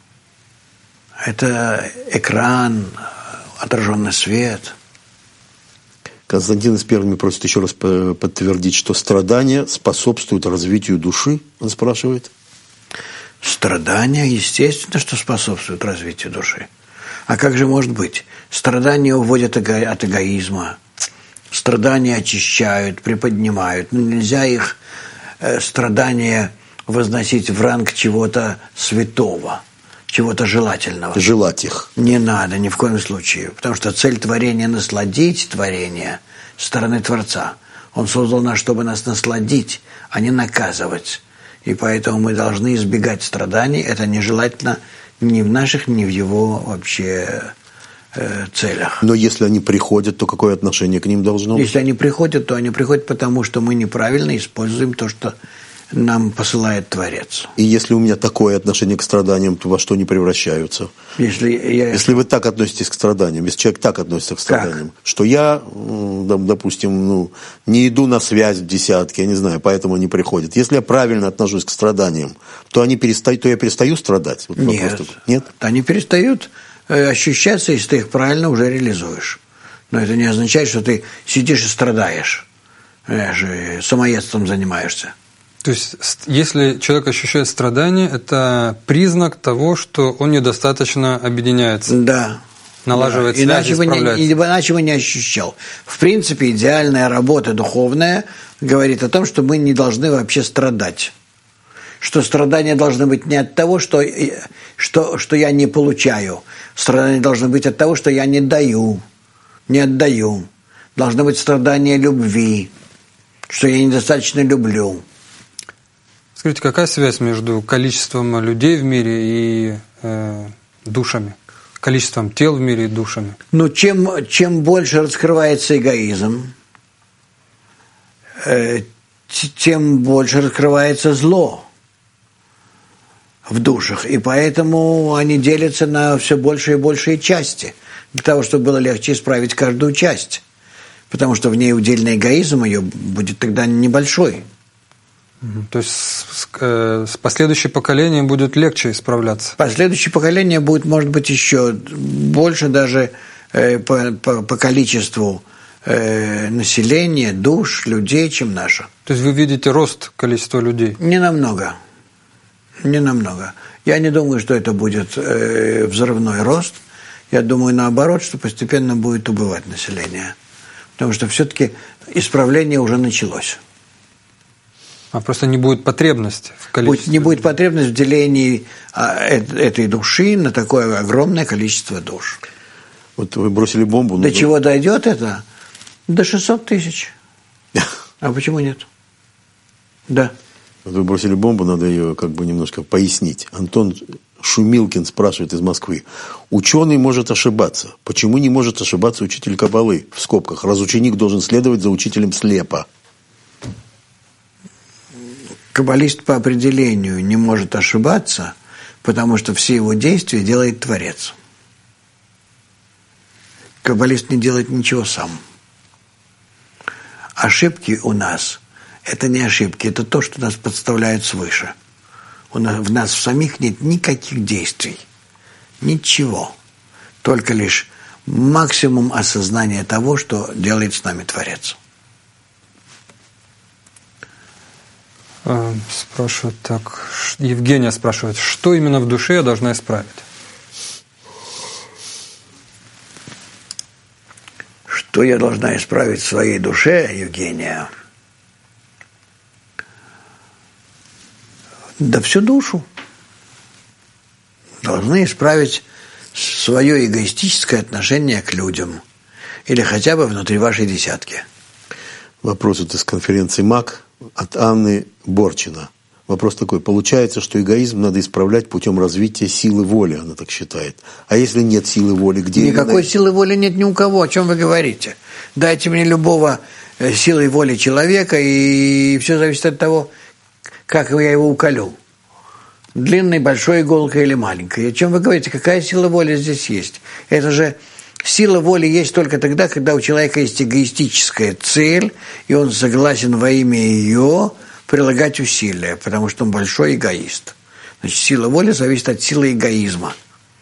B: Это экран, отраженный свет.
A: Константин из Перми просит еще раз подтвердить, что страдания способствуют развитию души, он спрашивает.
B: Страдания, естественно, что способствуют развитию души. А как же может быть? Страдания уводят от эгоизма. Страдания очищают, приподнимают. Нельзя их страдания возносить в ранг чего-то святого, чего-то желательного.
A: Желать их.
B: Не надо ни в коем случае. Потому что цель творения – насладить творение со стороны Творца. Он создал нас, чтобы нас насладить, а не наказывать. И поэтому мы должны избегать страданий. Это нежелательно ни в наших, ни в его вообще целях.
A: Но если они приходят, то какое отношение к ним должно быть?
B: Если они приходят, то они приходят, потому что мы неправильно используем то, что нам посылает Творец.
A: И если у меня такое отношение к страданиям, то во что они превращаются? Если вы так относитесь к страданиям, если человек так относится к страданиям, что я, допустим, не иду на связь в десятки, я не знаю, поэтому они приходят. Если я правильно отношусь к страданиям, то я перестаю страдать? Вот
B: Нет. Они перестают ощущаться, если ты их правильно уже реализуешь. Но это не означает, что ты сидишь и страдаешь, самоедством занимаешься.
C: То есть, если человек ощущает страдания, это признак того, что он недостаточно объединяется.
B: Да.
C: Налаживает связи, справляется.
B: Иначе бы не ощущал. В принципе, идеальная работа духовная говорит о том, что мы не должны вообще страдать. Что страдания должны быть не от того, что я не получаю. Страдания должны быть от того, что я не даю, не отдаю. Должны быть страдания любви, что я недостаточно люблю.
C: Скажите, какая связь между количеством людей в мире и душами? Количеством тел в мире и душами?
B: Чем больше раскрывается эгоизм, тем больше раскрывается зло в душах. И поэтому они делятся на все большие и большие части, для того, чтобы было легче исправить каждую часть. Потому что в ней удельный эгоизм ее будет тогда небольшой.
C: То есть с последующим поколением будет легче исправляться?
B: Последующее поколение будет, может быть, еще больше даже по количеству населения, душ, людей, чем наше.
C: То есть вы видите рост количества людей?
B: Не намного. Я не думаю, что это будет взрывной рост. Я думаю, наоборот, что постепенно будет убывать население. Потому что все-таки исправление уже началось.
C: А просто не будет потребности в количестве.
B: Не будет потребности в делении этой души на такое огромное количество душ.
A: Вот вы бросили бомбу.
B: До чего дойдет это? До 600 тысяч. А почему нет? Да.
A: Вот вы бросили бомбу, надо ее как бы немножко пояснить. Антон Шумилкин спрашивает из Москвы. Ученый может ошибаться. Почему не может ошибаться учитель Каббалы? В скобках. Раз ученик должен следовать за учителем слепо.
B: Каббалист по определению не может ошибаться, потому что все его действия делает Творец. Каббалист не делает ничего сам. Ошибки у нас – это не ошибки, это то, что нас подставляют свыше. В нас в самих нет никаких действий, ничего. Только лишь максимум осознания того, что делает с нами Творец.
C: Спрашивают так. Евгения спрашивает, что именно в душе я должна исправить?
B: Что я должна исправить в своей душе, Евгения? Да всю душу. Должны исправить свое эгоистическое отношение к людям. Или хотя бы внутри вашей десятки.
A: Вопрос из конференции МАК от Анны Борчина. Вопрос такой. Получается, что эгоизм надо исправлять путем развития силы воли, она так считает. А если нет силы воли, где...
B: Никакой силы воли нет ни у кого. О чем вы говорите? Дайте мне любого силой воли человека, и все зависит от того, как я его уколю. Длинной, большой иголкой или маленькой. О чем вы говорите? Какая сила воли здесь есть? Это же сила воли есть только тогда, когда у человека есть эгоистическая цель, и он согласен во имя ее прилагать усилия, потому что он большой эгоист. Значит, сила воли зависит от силы эгоизма.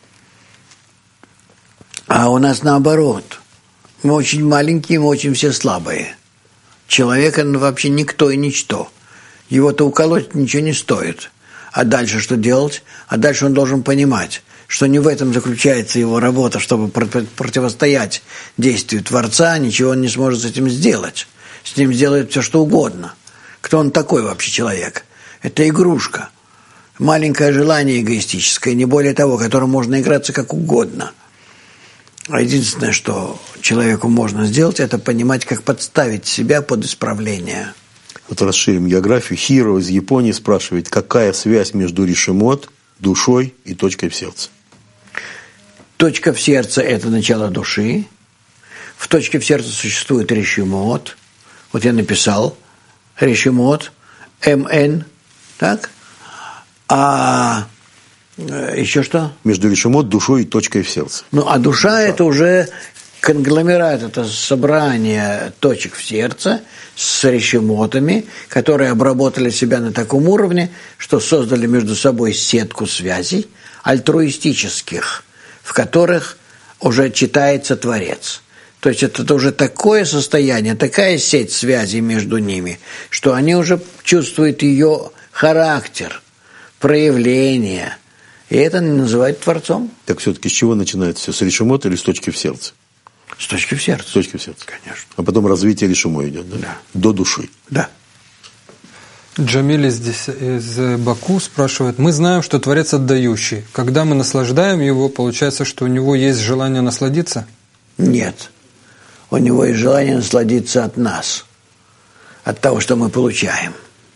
B: А у нас наоборот. Мы очень маленькие, мы очень все слабые. Человек, он вообще никто и ничто. Его-то уколоть ничего не стоит. А дальше что делать? А дальше он должен понимать, что не в этом заключается его работа, чтобы противостоять действию Творца, ничего он не сможет с этим сделать. С ним сделают все, что угодно. Кто он такой вообще человек? Это игрушка. Маленькое желание эгоистическое, не более того, которым можно играться как угодно. А единственное, что человеку можно сделать, это понимать, как подставить себя под исправление.
A: Вот расширим географию. Хиро из Японии спрашивает, какая связь между решимот, душой и точкой в сердце?
B: Точка в сердце – это начало души. В точке в сердце существует решимот. Вот я написал решимот, МН, так? А еще что?
A: Между решимот, душой и точкой в сердце.
B: Ну, а душа – это уже конгломерат, это собрание точек в сердце с решимотами, которые обработали себя на таком уровне, что создали между собой сетку связей альтруистических, в которых уже читается Творец. То есть это уже такое состояние, такая сеть связей между ними, что они уже чувствуют ее характер, проявление. И это называют Творцом.
A: Так все-таки с чего начинается все? С решимот или с точки в сердце?
B: С точки в сердце.
A: С точки в сердце.
B: Конечно.
A: А потом развитие решимо идет, да?
B: Да.
A: До души.
B: Да.
C: Джамиль из Баку спрашивает, мы знаем, что Творец отдающий. Когда мы наслаждаем его, получается, что у него есть желание насладиться?
B: Нет. У него есть желание насладиться от нас, от того, что мы получаем.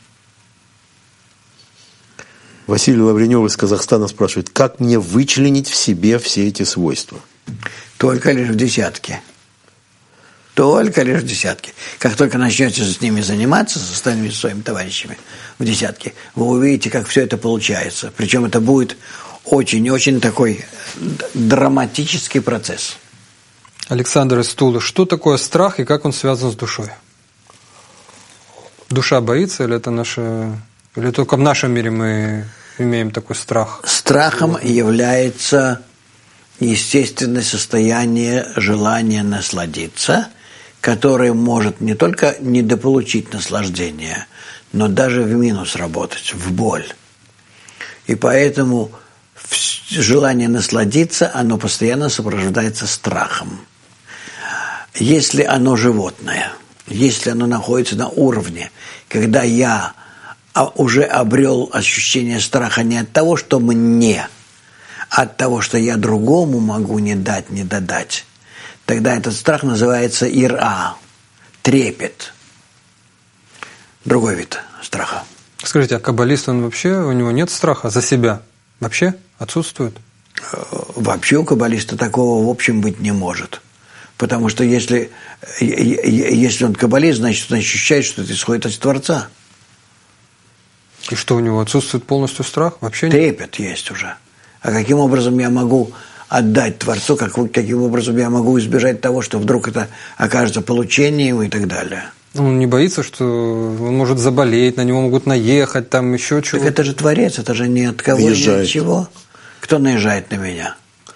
A: Василий Лавренев из Казахстана спрашивает, как мне вычленить в себе все эти свойства?
B: Только лишь в десятке. Только лишь в десятке. Как только начнете с ними заниматься, с остальными своими товарищами в десятке, вы увидите, как все это получается. Причем это будет очень-очень такой драматический процесс.
C: Александр из Тулы. Что такое страх и как он связан с душой? Душа боится или это наше... Или только в нашем мире мы имеем такой страх?
B: Страхом является естественное состояние желания насладиться, которое может не только недополучить наслаждение, но даже в минус работать, в боль. И поэтому желание насладиться, оно постоянно сопровождается страхом. Если оно животное, если оно находится на уровне, когда я уже обрел ощущение страха не от того, что мне, а от того, что я другому могу не дать, не додать, тогда этот страх называется ира, трепет. Другой вид страха.
C: Скажите, а каббалист, он вообще, у него нет страха за себя? Вообще отсутствует?
B: Вообще у каббалиста такого в общем быть не может. Потому что если он каббалист, значит, он ощущает, что это исходит от Творца.
C: И что, у него отсутствует полностью страх? Вообще нет?
B: Трепет есть уже. А каким образом я могу отдать Творцу, каким образом я могу избежать того, что вдруг это окажется получением и так далее?
C: Он не боится, что он может заболеть, на него могут наехать, там еще чего-то?
B: Так это же Творец, это же ни от кого, ни от чего. Кто наезжает на меня?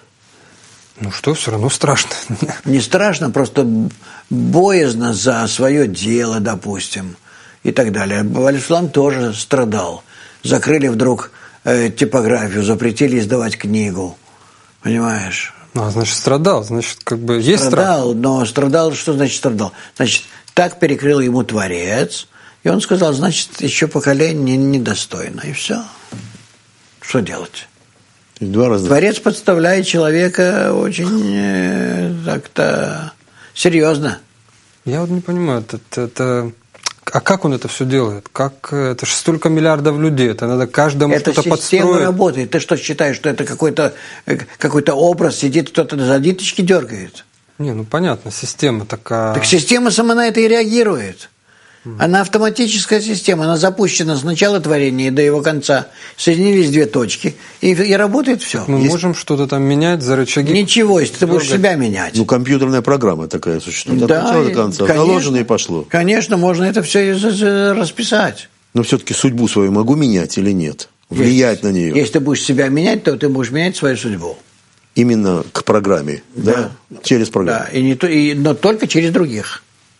C: Ну что, все равно страшно.
B: Не страшно, просто боязно за свое дело, допустим, и так далее. Аль-Ислам тоже страдал. Закрыли вдруг типографию, запретили издавать книгу. Понимаешь?
C: А, значит, страдал, значит, как бы есть
B: страдал,
C: страх.
B: но страдал, что значит страдал? Значит, так перекрыл ему Творец, и он сказал, значит, еще поколение недостойно, и все. Что делать?
A: Два раза.
B: Творец подставляет человека очень так-то серьезно.
C: Я вот не понимаю, это... А как он это все делает? Как это же столько миллиардов людей, это надо каждому
B: это
C: что-то подстроить.
B: Это система работает. Ты что считаешь, что это какой-то образ, сидит кто-то за ниточки дергает?
C: Не, ну понятно, система такая. Так
B: система сама на это и реагирует. Она автоматическая система, она запущена с начала творения до его конца. Соединились две точки, и работает все.
C: Мы можем что-то там менять за рычаги?
B: Ничего, если ты будешь себя менять.
A: Ну, компьютерная программа такая существует. От начала до конца. Заложено и пошло.
B: Конечно, можно это все расписать.
A: Но все-таки судьбу свою могу менять или нет? Влиять на нее?
B: Если ты будешь себя менять, то ты будешь менять свою судьбу.
A: Именно к программе, да? Через программу.
B: Да, но только через других.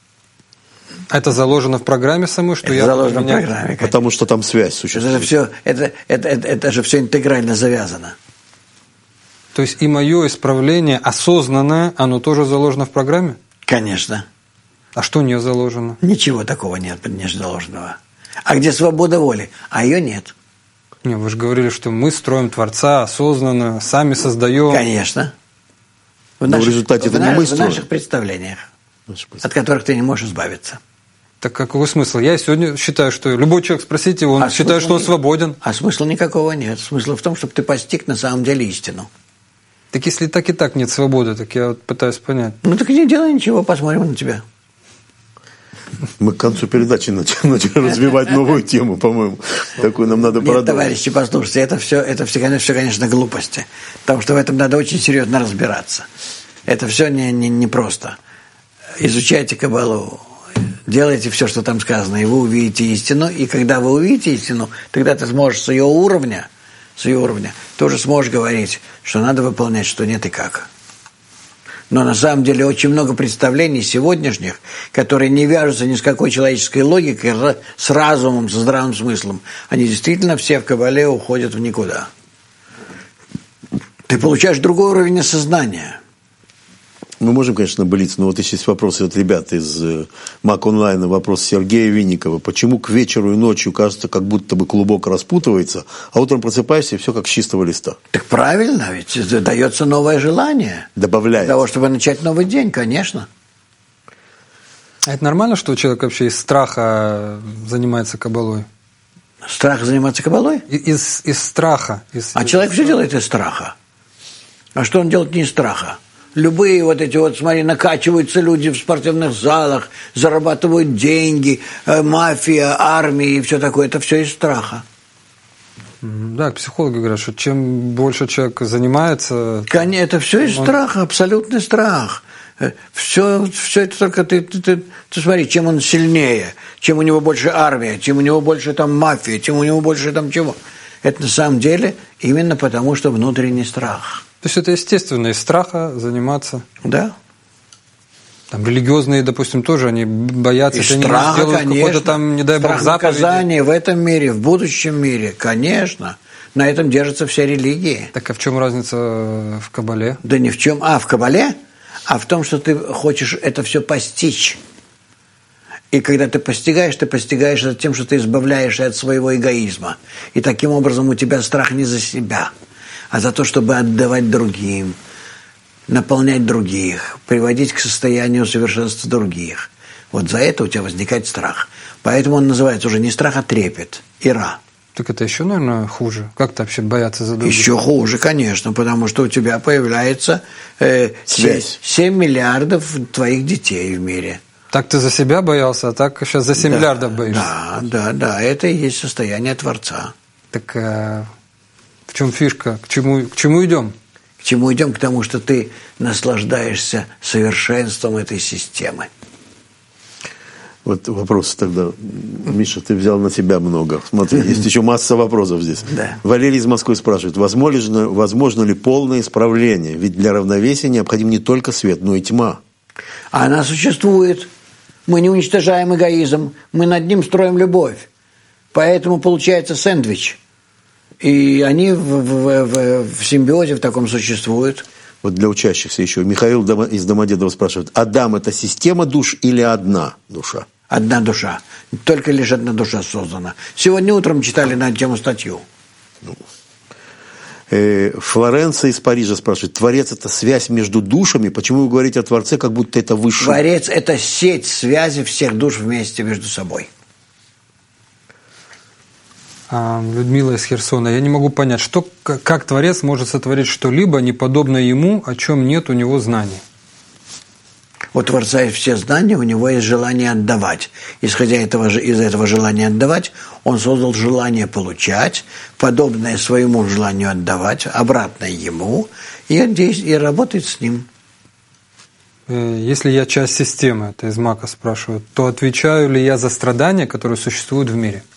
C: Это заложено в программе самой, что
B: это
C: я
B: заложено в программе, конечно.
A: Потому что там связь существует.
B: Это же все интегрально завязано.
C: То есть и мое исправление осознанное, оно тоже заложено в программе?
B: Конечно.
C: А что не заложено?
B: Ничего такого нет, не заложенного. А где свобода воли? А ее нет.
C: Не, вы же говорили, что мы строим Творца осознанно, сами создаем.
B: Конечно.
A: Но в результате это не мы
B: в
A: строим.
B: наших представлениях, от которых ты не можешь избавиться.
C: Так какой смысл? Я сегодня считаю, что любой человек, спросите его, он считает, что он свободен.
B: А смысла никакого нет. Смысл в том, чтобы ты постиг на самом деле истину.
C: Так если так и так нет свободы, так я вот пытаюсь понять.
B: Ну так не делай ничего, посмотрим на тебя.
A: Мы к концу передачи начали развивать новую тему, по-моему. Такую нам надо продолжить.
B: Нет, товарищи, послушайте, это все, конечно, глупости. Потому что в этом надо очень серьезно разбираться. Это все не просто. Изучайте Каббалу, делайте все, что там сказано, и вы увидите истину. И когда вы увидите истину, тогда ты сможешь с ее уровня, тоже сможешь говорить, что надо выполнять, что нет и как. Но на самом деле очень много представлений сегодняшних, которые не вяжутся ни с какой человеческой логикой, с разумом, со здравым смыслом. Они действительно все в Кабале уходят в никуда. Ты получаешь другой уровень осознания.
A: Мы можем, конечно, блиц, но вот еще есть вопросы от ребят из МАК онлайна, вопрос Сергея Винникова. Почему к вечеру и ночью кажется, как будто бы клубок распутывается, а утром просыпаешься и все как с чистого листа?
B: Так правильно, ведь дается новое желание.
A: Добавляется.
B: Для того, чтобы начать новый день, конечно.
C: А это нормально, что человек вообще из страха занимается каббалой?
B: Страх заниматься Кабалой?
C: Из страха.
B: Человек все делает из страха. А что он делает не из страха? Любые вот эти вот, смотри, накачиваются люди в спортивных залах, зарабатывают деньги, мафия, армия и все такое. Это все из страха.
C: Да, психологи говорят, что чем больше человек занимается...
B: Конечно, это все из страха, абсолютный страх. Все это только ты смотри, чем он сильнее, чем у него больше армия, чем у него больше там мафия, чем у него больше там чего. Это на самом деле именно потому, что внутренний страх.
C: То есть это естественно из страха заниматься.
B: Да.
C: Там религиозные, допустим, тоже они боятся,
B: Из
C: если
B: страха,
C: они сделают какой-то там, не дай бог, заповеди.
B: Наказание в этом мире, в будущем мире, конечно. На этом держатся все религии.
C: Так а в чем разница в Кабале?
B: Да ни в чем. В Кабале? А в том, что ты хочешь это все постичь. И когда ты постигаешь это тем, что ты избавляешься от своего эгоизма. И таким образом у тебя страх не за себя, а за то, чтобы отдавать другим, наполнять других, приводить к состоянию совершенства других. Вот за это у тебя возникает страх. Поэтому он называется уже не страх, а трепет, ира.
C: Так это еще, наверное, хуже. Как-то вообще бояться за других?
B: Еще хуже, конечно, потому что у тебя появляется 7 миллиардов твоих детей в мире.
C: Так ты за себя боялся, а так сейчас за 7 миллиардов боишься.
B: Да, это и есть состояние Творца.
C: Так в чем фишка? К чему идем?
B: К чему идем? К тому, что ты наслаждаешься совершенством этой системы.
A: Вот вопрос тогда. Миша, ты взял на себя много. Смотри, есть еще масса вопросов здесь.
B: Да.
A: Валерий из Москвы спрашивает, возможно ли полное исправление? Ведь для равновесия необходим не только свет, но и тьма.
B: Она существует. Мы не уничтожаем эгоизм, мы над ним строим любовь. Поэтому получается сэндвич. И они в симбиозе в таком существуют.
A: Вот для учащихся еще. Михаил из Домодедова спрашивает, Адам – это система душ или одна душа?
B: Одна душа. Только лишь одна душа создана. Сегодня утром читали на эту тему статью.
A: Флоренция из Парижа спрашивает, Творец – это связь между душами? Почему вы говорите о Творце, как будто это выше?
B: Творец – это сеть связи всех душ вместе между собой.
C: Людмила из Херсона, я не могу понять, как Творец может сотворить что-либо, не подобное ему, о чем нет у него знаний?
B: У Творца есть все знания, у него есть желание отдавать. Исходя из этого желания отдавать, он создал желание получать, подобное своему желанию отдавать, обратное ему, и работает с ним.
C: Если я часть системы, это из Мака спрашивают, то отвечаю ли я за страдания, которые существуют в мире?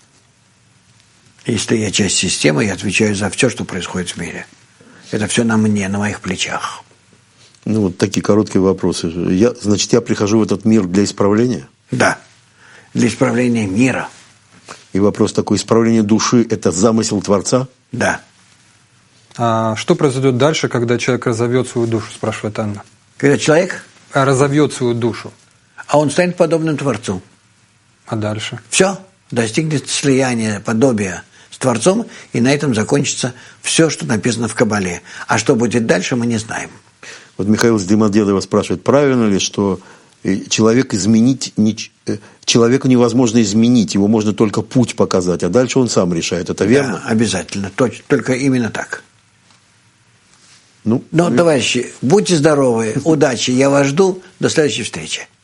B: Если я часть системы, я отвечаю за все, что происходит в мире. Это все на мне, на моих плечах.
A: Ну, вот такие короткие вопросы. Значит, я прихожу в этот мир для исправления?
B: Да, для исправления мира.
A: И вопрос такой, исправление души – это замысел Творца?
B: Да.
C: А что произойдет дальше, когда человек разовьет свою душу, спрашивает Анна?
B: Когда человек?
C: Разовьет свою душу.
B: А он станет подобным Творцу.
C: А дальше?
B: Все, достигнет слияния, подобия с Творцом, и на этом закончится все, что написано в Кабале. А что будет дальше, мы не знаем.
A: Вот Михаил из Домодедово спрашивает, правильно ли, что человеку невозможно изменить, его можно только путь показать, а дальше он сам решает. Это верно?
B: Да, обязательно. Только именно так.
A: Ну,
B: товарищи, будьте здоровы, удачи, я вас жду, до следующей встречи.